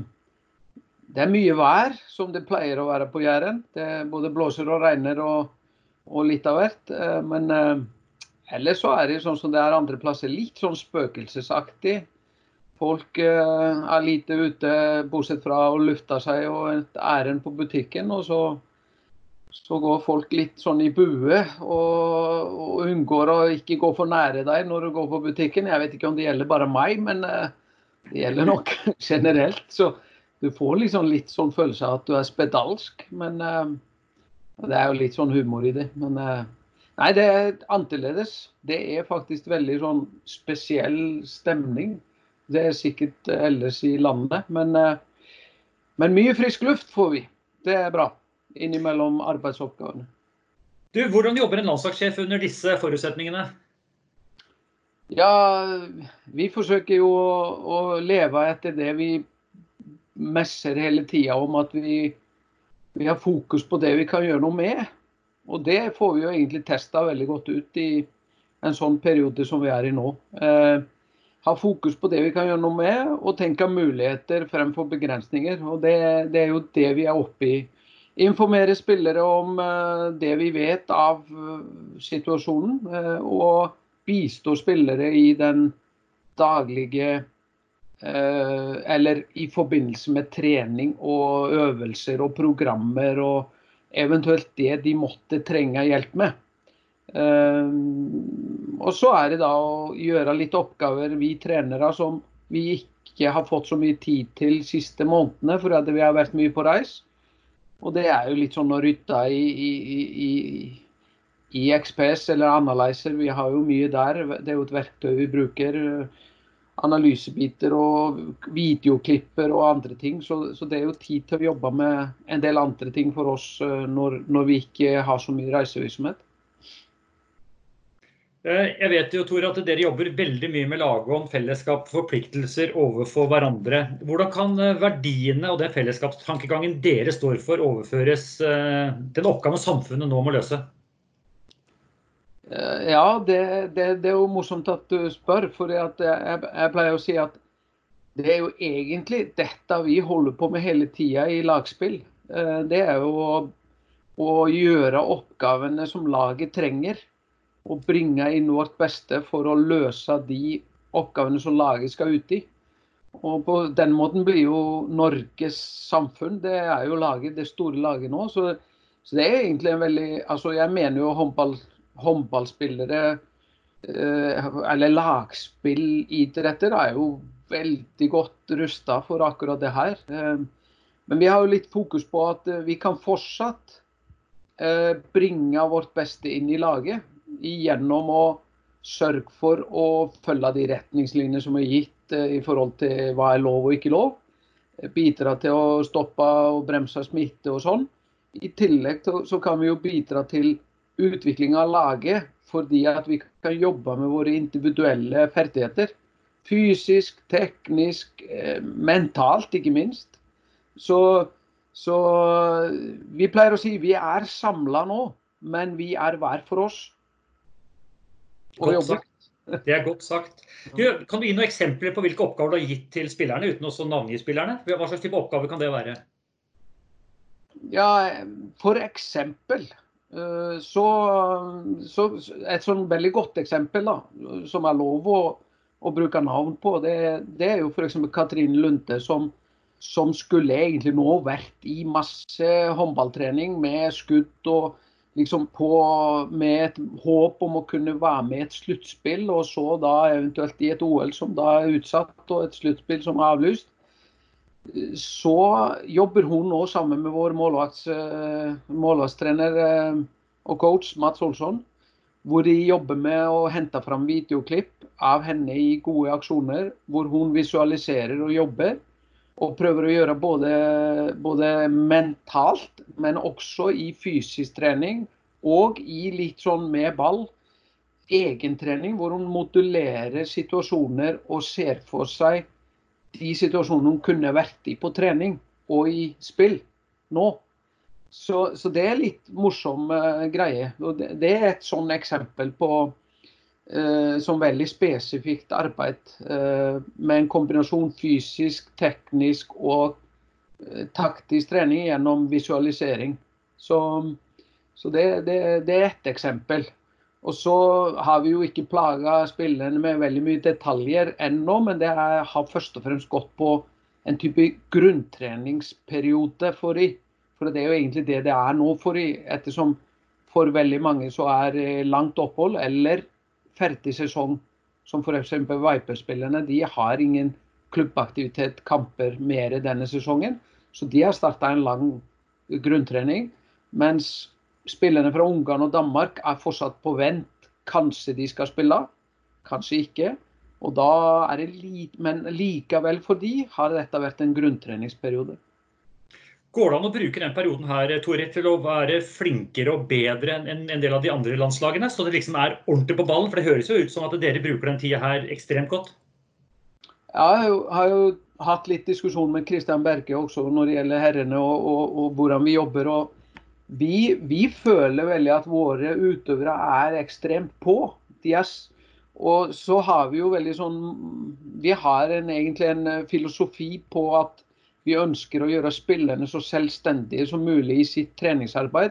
det er mye vær som det pleier å være på Jæren. Det både blåser og regner og, og litt av hvert. Men ellers så er det sånn som det er andre plasser, litt sånn spøkelsesaktig. Folk uh, er lite ute, bortsett fra å lufte seg og et ærend på butikken, og så, så går folk litt sånn i bue og, og unngår å ikke gå for nære deg når du går på butikken. Jeg vet ikke om det gjelder bare meg, men uh, det gjelder nok generelt. Så du får liksom litt sånn følelse av at du er spedalsk, men uh, det er jo litt sånn humor i det. Men uh, nei, det er annerledes. Det er faktisk veldig sånn spesiell stemning. Det er sikkert ellers i landet, men, men mye frisk luft får vi. Det er bra, innimellom arbeidsoppgavene. Du, hvordan jobber en landslagssjef under disse forutsetningene? Ja, vi forsøker jo å, å leve etter det vi messer hele tiden om at vi, vi har fokus på det vi kan gjøre noe med. Og det får vi jo egentlig testet veldig godt ut i en sånn periode som vi er i nå. Eh, Ha fokus på det vi kan gjøre noe med, og tenke muligheter fremfor begrensninger. Og det, det er jo det vi er oppe i. Informere spillere om uh, det vi vet av uh, situasjonen, uh, og bistå spillere i den daglige, uh, eller i forbindelse med trening og øvelser og programmer, og eventuelt det de måtte trenge hjelp med. Uh, og så er det da å gjøre litt oppgaver vi trenere som vi ikke har fått så mye tid til siste månedene, for at vi har vært mye på reis. Og det er jo litt sånn å rytte i, i, i, i X P S eller Analyzer. Vi har jo mye der. Det er jo et verktøy vi bruker. Analysebiter og videoklipper og andre ting. Så, så det er jo tid til å jobbe med en del andre ting for oss når, når vi ikke har så mye reisevirksomhet. Jeg vet jo, Tor, at dere jobber veldig mye med lagånd, fellesskap, forpliktelser overfor hverandre. Hvordan kan verdiene og den fellesskapstankegangen dere står for overføres den oppgaven samfunnet nå må løse? Ja, det, det, det er jo morsomt at du spør, for jeg, jeg pleier å si at det er jo egentlig dette vi holder på med hele tiden i lagspill. Det er jo å, å gjøre oppgavene som laget trenger, og bringe inn vårt beste for å løse de oppgavene som laget skal ut i. Og på den måten blir jo Norges samfunn, det er jo laget, det store laget nå, så, så det er egentlig en veldig, altså jeg mener jo håndball, håndballspillere, eh, eller lagspillidretter er jo veldig godt rustet for akkurat det her. Eh, men vi har jo litt fokus på at vi kan fortsatt eh, bringe vårt beste inn i laget, gjennom å sørge for å følge de retningslinjer som er gitt i forhold til hva er lov og ikke lov, bidra til å stoppe og bremse smitte og sånn. I tillegg til, så kan vi jo bidra til utvikling av laget, fordi at vi kan jobbe med våre individuelle ferdigheter. Fysisk, teknisk, eh, mentalt ikke minst. Så, så vi pleier å si vi er samlet nå, men vi er hver for oss. Godt sagt. Det er godt sagt. Du, kan du gi noen eksempler på hvilke oppgaver du har gitt til spillerne, uten å navngi spillerne? Hva slags type oppgave kan det være? Ja, for eksempel, så, så et sånn veldig godt eksempel da, som er lov å, å bruke navn på, det, det er jo for eksempel Katrine Lunde, som, som skulle egentlig nå vært i masse håndballtrening med skudd og liksom på, med et håp om å kunne være med i et sluttspill, og så da eventuelt i et O L som da er utsatt, og et sluttspill som er avlyst. Så jobber hun nå sammen med vår målvakts, målvaktstrener og coach Mats Olsson, hvor de jobber med å hente fram videoklipp av henne i gode aksjoner, hvor hun visualiserer og jobber, og prøver å gjøre både, både mentalt, men også i fysisk trening, og i litt sånn med ball, egentrening, hvor hun modulerer situasjoner og ser for seg de situasjonene hun kunne vært i på trening og i spill nå. Så, så det er litt morsom uh, greie. Og det, det er et sånn eksempel på Uh, som veldig spesifikt arbeid uh, med en kombinasjon fysisk, teknisk og uh, taktisk trening gjennom visualisering. Så, så det, det, det er et eksempel. Og så har vi jo ikke plaget spillerne med veldig mye detaljer ennå, men det er, har først og fremst gått på en type grunntreningsperiode for dem. For det er jo egentlig det det er nå for dem, ettersom for veldig mange så er langt opphold eller ferdig sesong, som for eksempel Viper-spillerne, de har ingen klubbaktivitet, kamper mer denne sesongen, så de har startet en lang grunntrening, mens spillerne fra Ungarn og Danmark er fortsatt på vent. Kanskje de skal spille, kanskje ikke, og da er det litt, men likevel for de har dette vært en grunntreningsperiode. Går det an å bruke den perioden her, Tore, til å være flinkere og bedre enn en del av de andre landslagene, så det liksom er ordentlig på ballen? For det høres jo ut som at dere bruker den tiden her ekstremt godt. Ja, jeg har jo hatt litt diskusjon med Christian Berke også når det gjelder herrene og, og, og hvordan vi jobber. Og vi, vi føler veldig at våre utøvere er ekstremt på. De er, og så har vi jo veldig sånn, vi har en, egentlig en filosofi på at vi ønsker å gjøre spillerne så selvstendige som mulig i sitt treningsarbeid.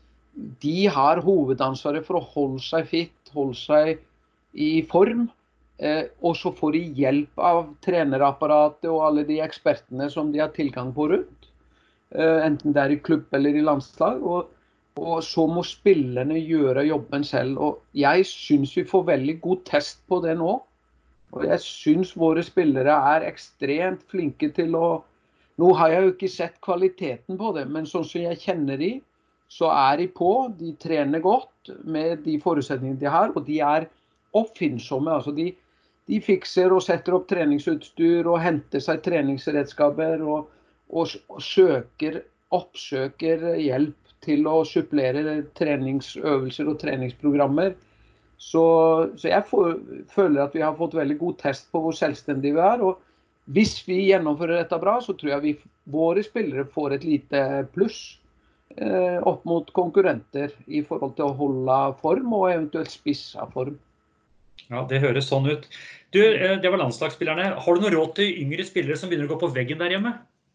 De har hovedansvaret for å holde seg fit, holde seg i form, eh, og så får de hjelp av trenerapparatet og alle de ekspertene som de har tilgang på rundt, eh, enten det er i klubb eller i landslag, og, og så må spillerne gjøre jobben selv. Og jeg synes vi får veldig god test på det nå, og jeg synes våre spillere er ekstremt flinke til å. Nå har jeg jo ikke sett kvaliteten på det, men sånn som jeg kjenner de, så er de på, de trener godt med de forutsetningene de har, og de er oppfinnsomme. Altså de, de fikser og setter opp treningsutstyr og henter seg treningsredskaper og, og, og søker, oppsøker hjelp til å supplere treningsøvelser og treningsprogrammer. Så, så jeg får, føler at vi har fått veldig god test på hvor selvstendige vi er, og hvis vi gjennomfører dette bra, så tror jeg vi, våre spillere får et lite pluss eh, opp mot konkurrenter i forhold til å holde form og eventuelt spisse form. Ja, det høres sånn ut. Du, det var landslagsspillerne. Har du noe råd til yngre spillere som begynner å gå på veggen der hjemme?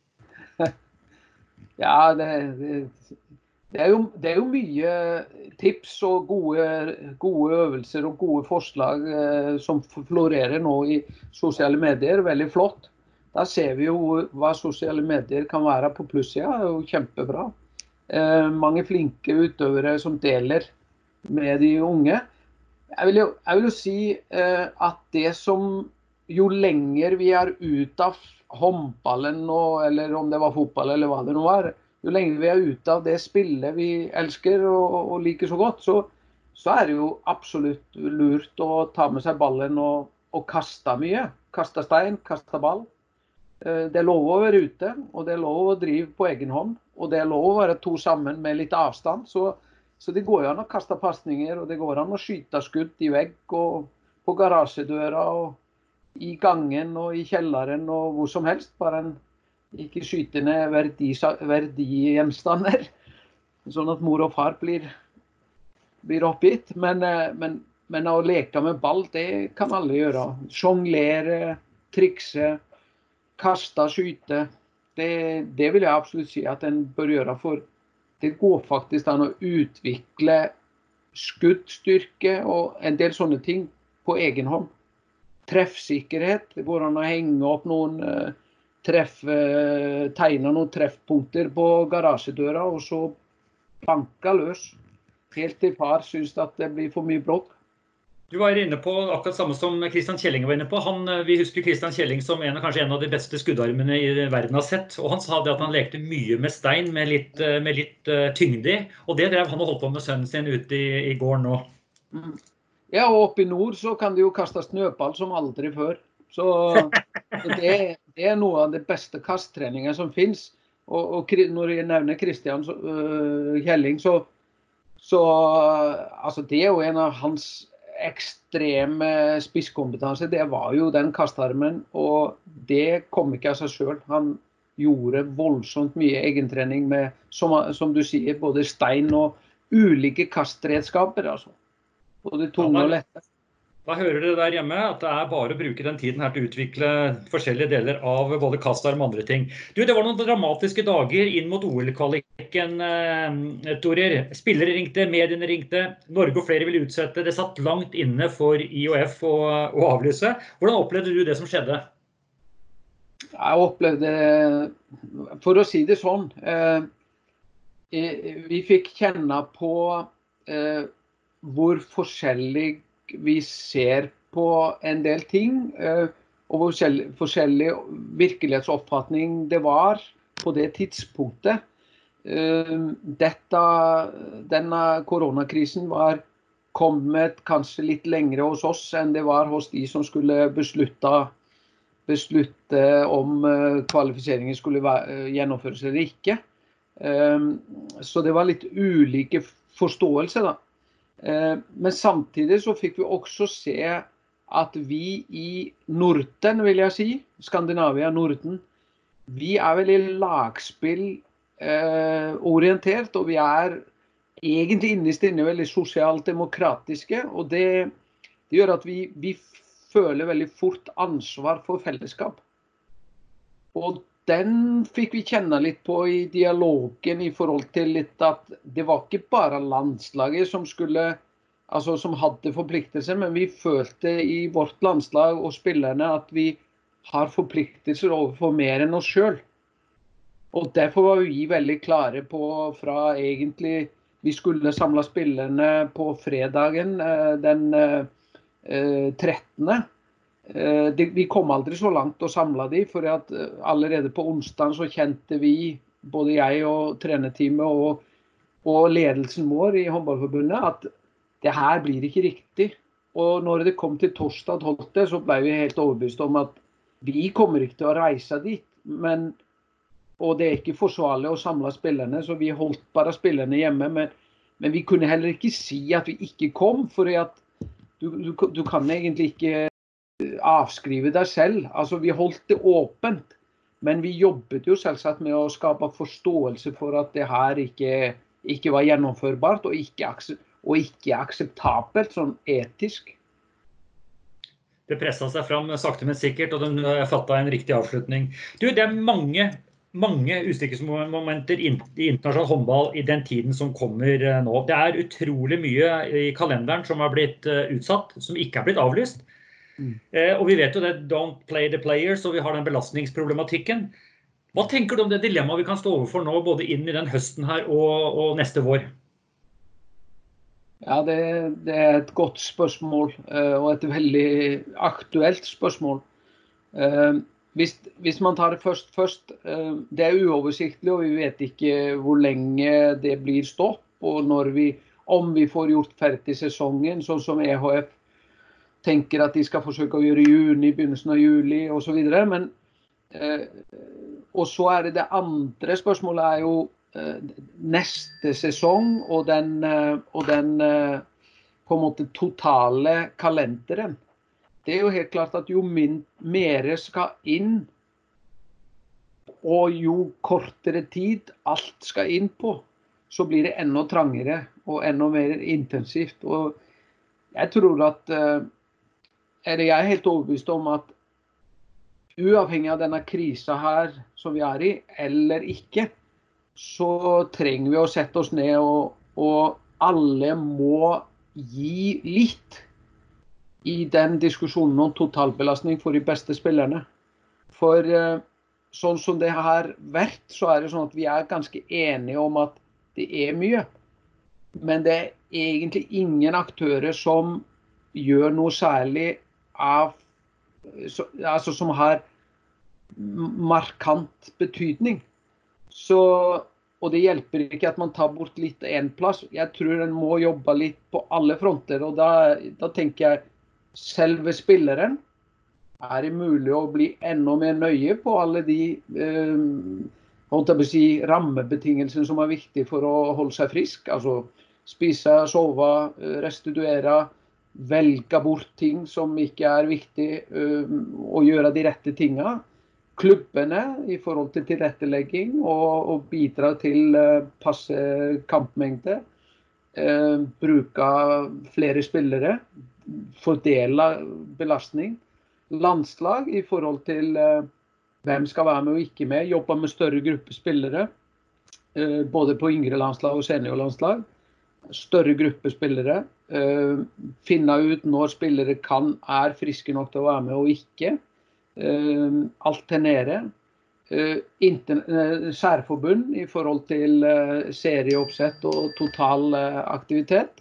Ja, det, det, det, er jo, det er jo mye tips og gode, gode øvelser og gode forslag eh, som florerer nå i sosiale medier. Veldig flott. Da ser vi jo hva sosiale medier kan være på plussida. Det er jo kjempebra. Eh, mange flinke utøvere som deler med de unge. Jeg vil jo, jeg vil jo si eh, at det som jo lenger vi er ut av håndballen nå, eller om det var fotball eller hva det nå var, jo lenger vi er ute av det spillet vi elsker og, og liker så godt, så, så er det jo absolutt lurt å ta med seg ballen og, og kaste mye. Kaste stein, kaste ball. Eh, det er lov å være ute, og det er lov å drive på egen hånd, og det er lov å være to sammen med litt avstand, så Så det går jo an å kaste passninger, og det går an å skyte skudd i vegg, og på garasjedøra, og i gangen, og i kjelleren, og hvor som helst. Bare en ikke skyte ned verdi, verdigjenstander, sånn at mor og far blir, blir oppgitt. Men, men, men å leke med ball, det kan alle gjøre. Sjonglere, trikse, kaste, skyte. Det, det vil jeg absolutt si at en bør gjøre for. Det går faktisk an å utvikle skuddstyrke og en del sånne ting på egen hånd. Treffsikkerhet. Det går an å henge opp noen uh, treff, uh, tegne noen treffpunkter på garasjedøra, og så banka løs. Helt til far synes at det blir for mye bråk. Du var inne på akkurat samme som Christian Kjelling var inne på. Han, vi husker Christian Kjelling som en, kanskje en av de beste skuddarmene i verden har sett. Og han sa det at han lekte mye med stein, med litt, med litt uh, tyngde i. Og det drev han og holdt på med sønnen sin ute i, i gården nå. Mm. Ja, og oppe i nord så kan de jo kaste snøball som aldri før. Så, så det, det er noe av det beste kasttreninger som finnes. Og, og når jeg nevner Christian uh, Kjelling, så, så altså det er jo en av hans ekstreme spisskompetanse. Det var jo den kastarmen, og det kom ikke av seg selv. Han gjorde voldsomt mye egentrening med, som, som du sier, både stein og ulike kastredskaper, altså. Både tunge og lette. Da hører dere der hjemme at det er bare å bruke den tiden her til å utvikle forskjellige deler av både kastarm og andre ting. Du, det var noen dramatiske dager inn mot O L-kvaliken, eh, Torer. Spillere ringte, mediene ringte, Norge og flere ville utsette. Det satt langt inne for I O F å, å avlyse. Hvordan opplevde du det som skjedde? Jeg opplevde, for å si det sånn, eh, vi fikk kjenne på eh, hvor forskjellig vi ser på en del ting, og hvor forskjellig virkelighetsoppfatning det var på det tidspunktet. Dette, denne koronakrisen var kommet kanskje litt lengre hos oss enn det var hos de som skulle beslutte, beslutte om kvalifiseringen skulle gjennomføres eller ikke. Så det var litt ulike forståelser da. Men samtidig så fikk vi også se at vi i Norden, vil jeg si, Skandinavia, Norden, vi er veldig lagspill eh, orientert, og vi er egentlig innerst inne veldig sosialt demokratiske, og det, det gjør at vi, vi føler veldig fort ansvar for fellesskap. Og den fikk vi kjenne litt på i dialogen i forhold til litt at det var ikke bare landslaget som skulle, altså som hadde forpliktelser, men vi følte i vårt landslag og spillerne at vi har forpliktelser overfor mer enn oss selv. Og derfor var vi veldig klare på fra egentlig, vi skulle samle spillerne på fredagen den trettende. Det, vi kom aldri så langt å samle de, for at allerede på onsdag så kjente vi, både jeg og trenerteamet og, og ledelsen vår i håndballforbundet, at det her blir ikke riktig. Og når det kom til torsdag tolvte, så ble vi helt overbevist om at vi kommer ikke til å reise dit, men, og det er ikke forsvarlig å samle spillerne, så vi holdt bare spillerne hjemme, men, men vi kunne heller ikke si at vi ikke kom, for at du, du, du kan egentlig ikke avskrive deg selv. Altså vi holdt det åpent, men vi jobbet jo selvsagt med å skape forståelse for at det her ikke, ikke var gjennomførbart og ikke, og ikke akseptabelt sånn etisk. Det presset seg fram sakte, men sikkert, og den fattet en riktig avslutning. Du, det er mange, mange usikkerhetsmomenter i internasjonal håndball i den tiden som kommer nå. Det er utrolig mye i kalenderen som har blitt utsatt, som ikke er blitt avlyst. Mm. Og vi vet jo det, don't play the players, og vi har den belastningsproblematikken. Hva tenker du om det dilemmaet vi kan stå overfor nå, både inn i den høsten her og, og neste vår? Ja, det, det er et godt spørsmål, og et veldig aktuelt spørsmål. Hvis, hvis man tar det først først, det er uoversiktlig, og vi vet ikke hvor lenge det blir stopp, og når vi, om vi får gjort ferdig sesongen, sånn som E H F tenker at de skal forsøke å gjøre i juni, begynnelsen av juli, og så videre. Men, og så er det det andre spørsmålet er jo, neste sesong og den, og den på en måte totale kalenderen. Det er jo helt klart at jo mer skal inn og jo kortere tid alt skal inn på, så blir det enda trangere og enda mer intensivt. Og jeg tror at, eller jeg er helt overbevist om at uavhengig av denne krisen her som vi er i, eller ikke, så trenger vi å sette oss ned, og, og alle må gi litt i den diskusjonen om totalbelastning for de beste spillerne. For uh, sånn som det har vært, så er det sånn at vi er ganske enige om at det er mye. Men det er egentlig ingen aktører som gjør noe særlig av, så, altså som har markant betydning. Så, og det hjelper ikke at man tar bort litt en plass. Jeg tror den må jobbe litt på alle fronter, og da, da tenker jeg selve spilleren er det mulig å bli enda mer nøye på alle de eh, si, rammebetingelsene som er viktige for å holde seg frisk. Altså spise, sove, restituere, velge bort ting som ikke er viktig, eh, og gjøre de rette tingene. Klubbene i forhold til tilrettelegging og, og bidra til uh, passe kampmengde, uh, bruke flere spillere, fordele belastning, landslag i forhold til uh, hvem skal være med og ikke med, jobbe med større gruppe spillere, uh, både på yngre landslag og seniorlandslag, større gruppe spillere, uh, finne ut når spillere kan, er friske nok til å være med og ikke, Uh, alternere, uh, uh, særforbund i forhold til uh, serieoppsett og total uh, aktivitet.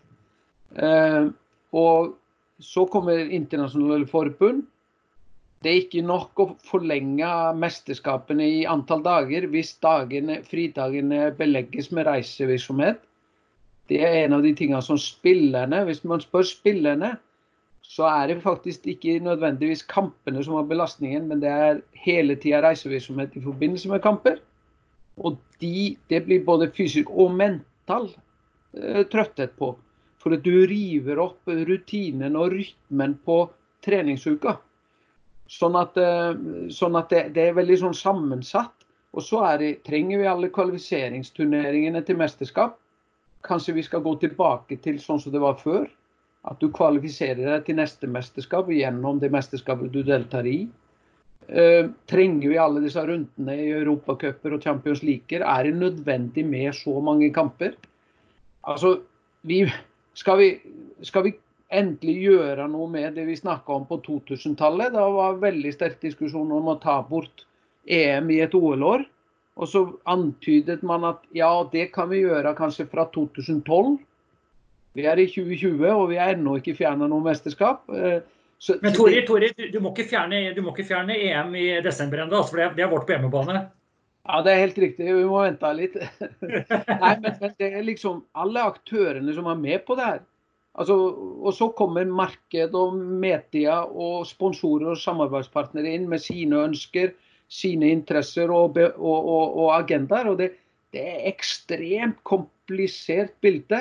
Uh, og så kommer internasjonale forbund. Det er ikke nok å forlenge mesterskapene i antall dager hvis dagene, fridagene belegges med reisevirksomhet. Det er en av de tingene som spillerne, hvis man spør spillerne, så er det faktisk ikke nødvendigvis kampene som har belastningen, men det er hele tiden reisevirksomhet i forbindelse med kamper. Og de, det blir både fysisk og mental eh, trøtthet på, for at du river opp rutinen og rytmen på treningsuka. Sånn at, eh, sånn at det, det er veldig sånn sammensatt. Og så er det, trenger vi alle kvalifiseringsturneringene til mesterskap. Kanskje vi skal gå tilbake til sånn som det var før. At du kvalifiserer deg til neste mesterskap gjennom det mesterskapet du deltar i. Eh, trenger vi alle disse rundene i Europacuper og Champions League? Er det nødvendig med så mange kamper? Altså, vi, skal, vi, skal vi endelig gjøre noe med det vi snakket om på to-tusen-tallet? Da var veldig sterk diskusjon om å ta bort E M i et O L-år. Og så antydet man at ja, det kan vi gjøre kanskje fra to-tusen-tolv. Vi er i tjue tjue, og vi er ennå ikke fjernet noe mesterskap. Så, Men Torir, Torir, du må ikke fjerne, du må ikke fjerne E M i desember enda, for det, det er vårt på hjemmebane. Ja, det er helt riktig. Vi må vente litt. Nei, men, men det er liksom alle aktørene som er med på det her. Altså, og så kommer marked og media og sponsorer og samarbeidspartnere inn med sine ønsker, sine interesser og, og, og, og agendaer. Og det, det er ekstremt komplisert bilde.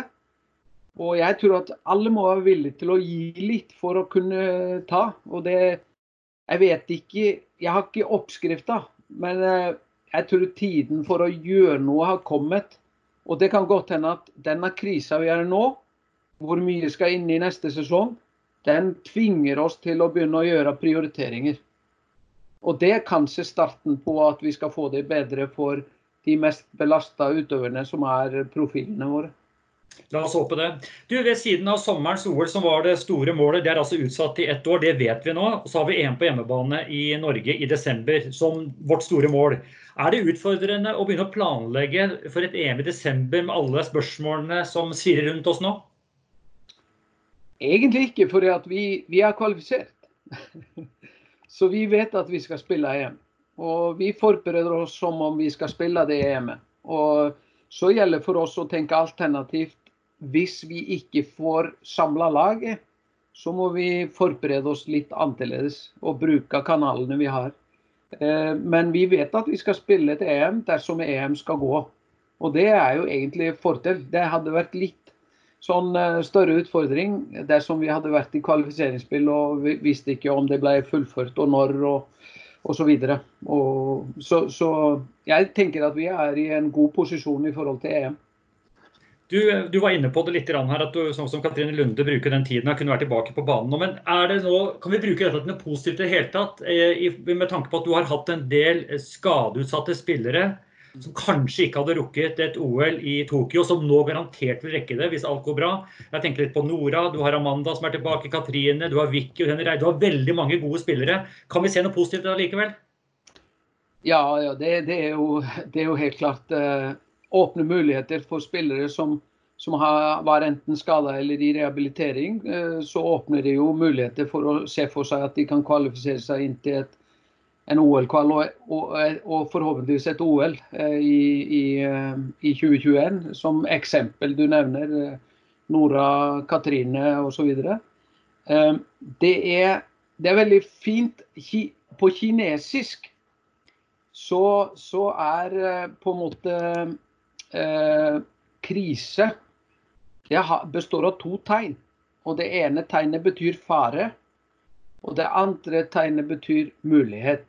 Og jeg tror at alle må være villige til å gi litt for å kunne ta. Og det, jeg vet ikke, jeg har ikke oppskrifter, men jeg tror tiden for å gjøre noe har kommet. Og det kan godt hende at denne krisen vi er nå, hvor mye skal inn i neste sesong, den tvinger oss til å begynne å gjøre prioriteringer. Og det er kanskje starten på at vi skal få det bedre for de mest belastede utøverne som er profilene våre. La oss håpe det. Du, ved siden av sommerens O L som var det store målet, det er altså utsatt i ett år, det vet vi nå. Og så har vi E M på hjemmebane i Norge i desember som vårt store mål. Er det utfordrende å begynne å planlegge for et E M i desember med alle spørsmålene som svirrer rundt oss nå? Egentlig ikke, for vi, vi er kvalifisert. Så vi vet at vi skal spille E M. Og vi forbereder oss som om vi skal spille det E M-et. Og så gjelder for oss å tenke alternativt. Hvis vi ikke får samlet laget, så må vi forberede oss litt annerledes og bruke kanalene vi har. Men vi vet at vi skal spille et E M dersom E M skal gå. Og det er jo egentlig fordel. Det hadde vært litt sånn større utfordring dersom vi hadde vært i kvalifiseringsspill og vi visste ikke om det ble fullført og når og, og så videre. Og så, så jeg tenker at vi er i en god posisjon i forhold til E M. Du, du var inne på det litt her, at du, sånn som Katrine Lunde bruker den tiden, har kunne vært tilbake på banen nå, men er det nå, kan vi bruke dette til noe positivt i det hele tatt, med tanke på at du har hatt en del skadeutsatte spillere, som kanskje ikke hadde rukket et O L i Tokyo, som nå garantert vil rekke det, hvis alt går bra. Jeg tenker litt på Nora, du har Amanda som er tilbake, Katrine, du har Vicky, du har veldig mange gode spillere. Kan vi se noe positivt da likevel? Ja, ja det, det, er jo, det er jo helt klart uh, åpne muligheter for spillere som, som har, var enten skadet eller i rehabilitering. Uh, så åpner det jo muligheter for å se for seg at de kan kvalifisere seg inn til et en O L-kval og, og, og forhåpentligvis et O L eh, i, i, i tjue tjueen, som eksempel du nevner, eh, Nora, Katrine og så videre. Eh, det, er, det er veldig fint, ki, på kinesisk så, så er eh, på en måte eh, krise, det består av to tegn, og det ene tegnet betyr fare, og det andre tegnet betyr mulighet.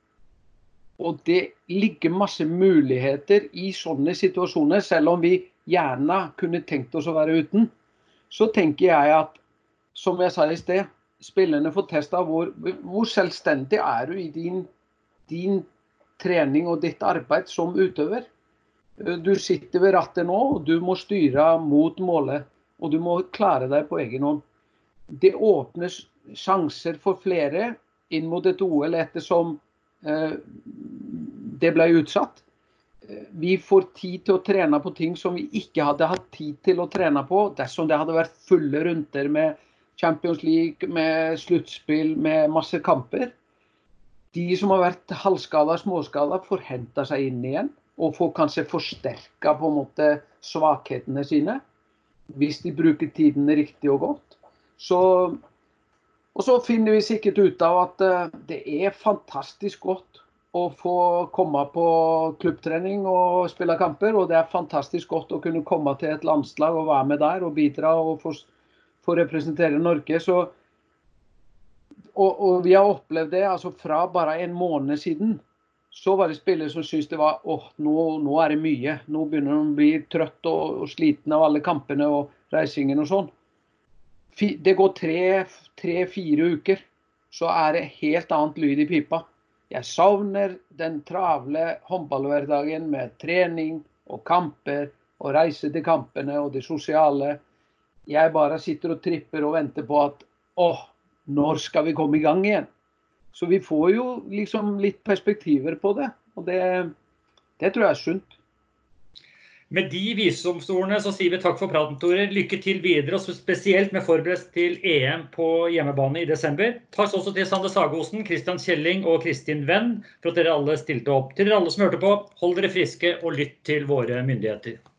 Og det ligger masse muligheter i sånne situasjoner, selv om vi gjerne kunne tenkt oss å være uten. Så tenker jeg at, som jeg sa i sted, spillerne får testa hvor, hvor selvstendig er du i din, din trening og ditt arbeid som utøver. Du sitter ved rattet nå, og du må styre mot målet, og du må klare deg på egen hånd. Det åpnes sjanser for flere inn mot et O L ettersom eh, det ble utsatt. Vi får tid til å trene på ting som vi ikke hadde hatt tid til å trene på dersom det hadde vært fulle runder med Champions League, med sluttspill, med masse kamper. De som har vært halvskada, småskada får hente seg inn igjen og får kanskje forsterka på en måte svakhetene sine hvis de bruker tiden riktig og godt. Så Og så finner vi sikkert ut av at det er fantastisk godt å få komme på klubbtrening og spille kamper, og det er fantastisk godt å kunne komme til et landslag og være med der og bidra og få, få representere Norge. Så, og, og vi har opplevd det, altså fra bare en måned siden, så var det spillere som syntes det var, åh, nå, nå er det mye, nå begynner de å bli trøtt og, og sliten av alle kampene og reisingen og sånn. Det går tre, tre, fire uker, så er det helt annet lyd i pipa. Jeg savner den travle håndballhverdagen med trening og kamper og reise til kampene og det sosiale. Jeg bare sitter og tripper og venter på at, åh, når skal vi komme i gang igjen? Så vi får jo liksom litt perspektiver på det, og det, det tror jeg er sunt. Med de visdomsordene så sier vi takk for praten, Tore. Lykke til videre, og spesielt med forberedelse til E M på hjemmebane i desember. Takk også til Sander Sagosen, Christian Kjelling og Kristin Venn for at dere alle stilte opp. Til dere alle som hørte på, hold dere friske og lytt til våre myndigheter.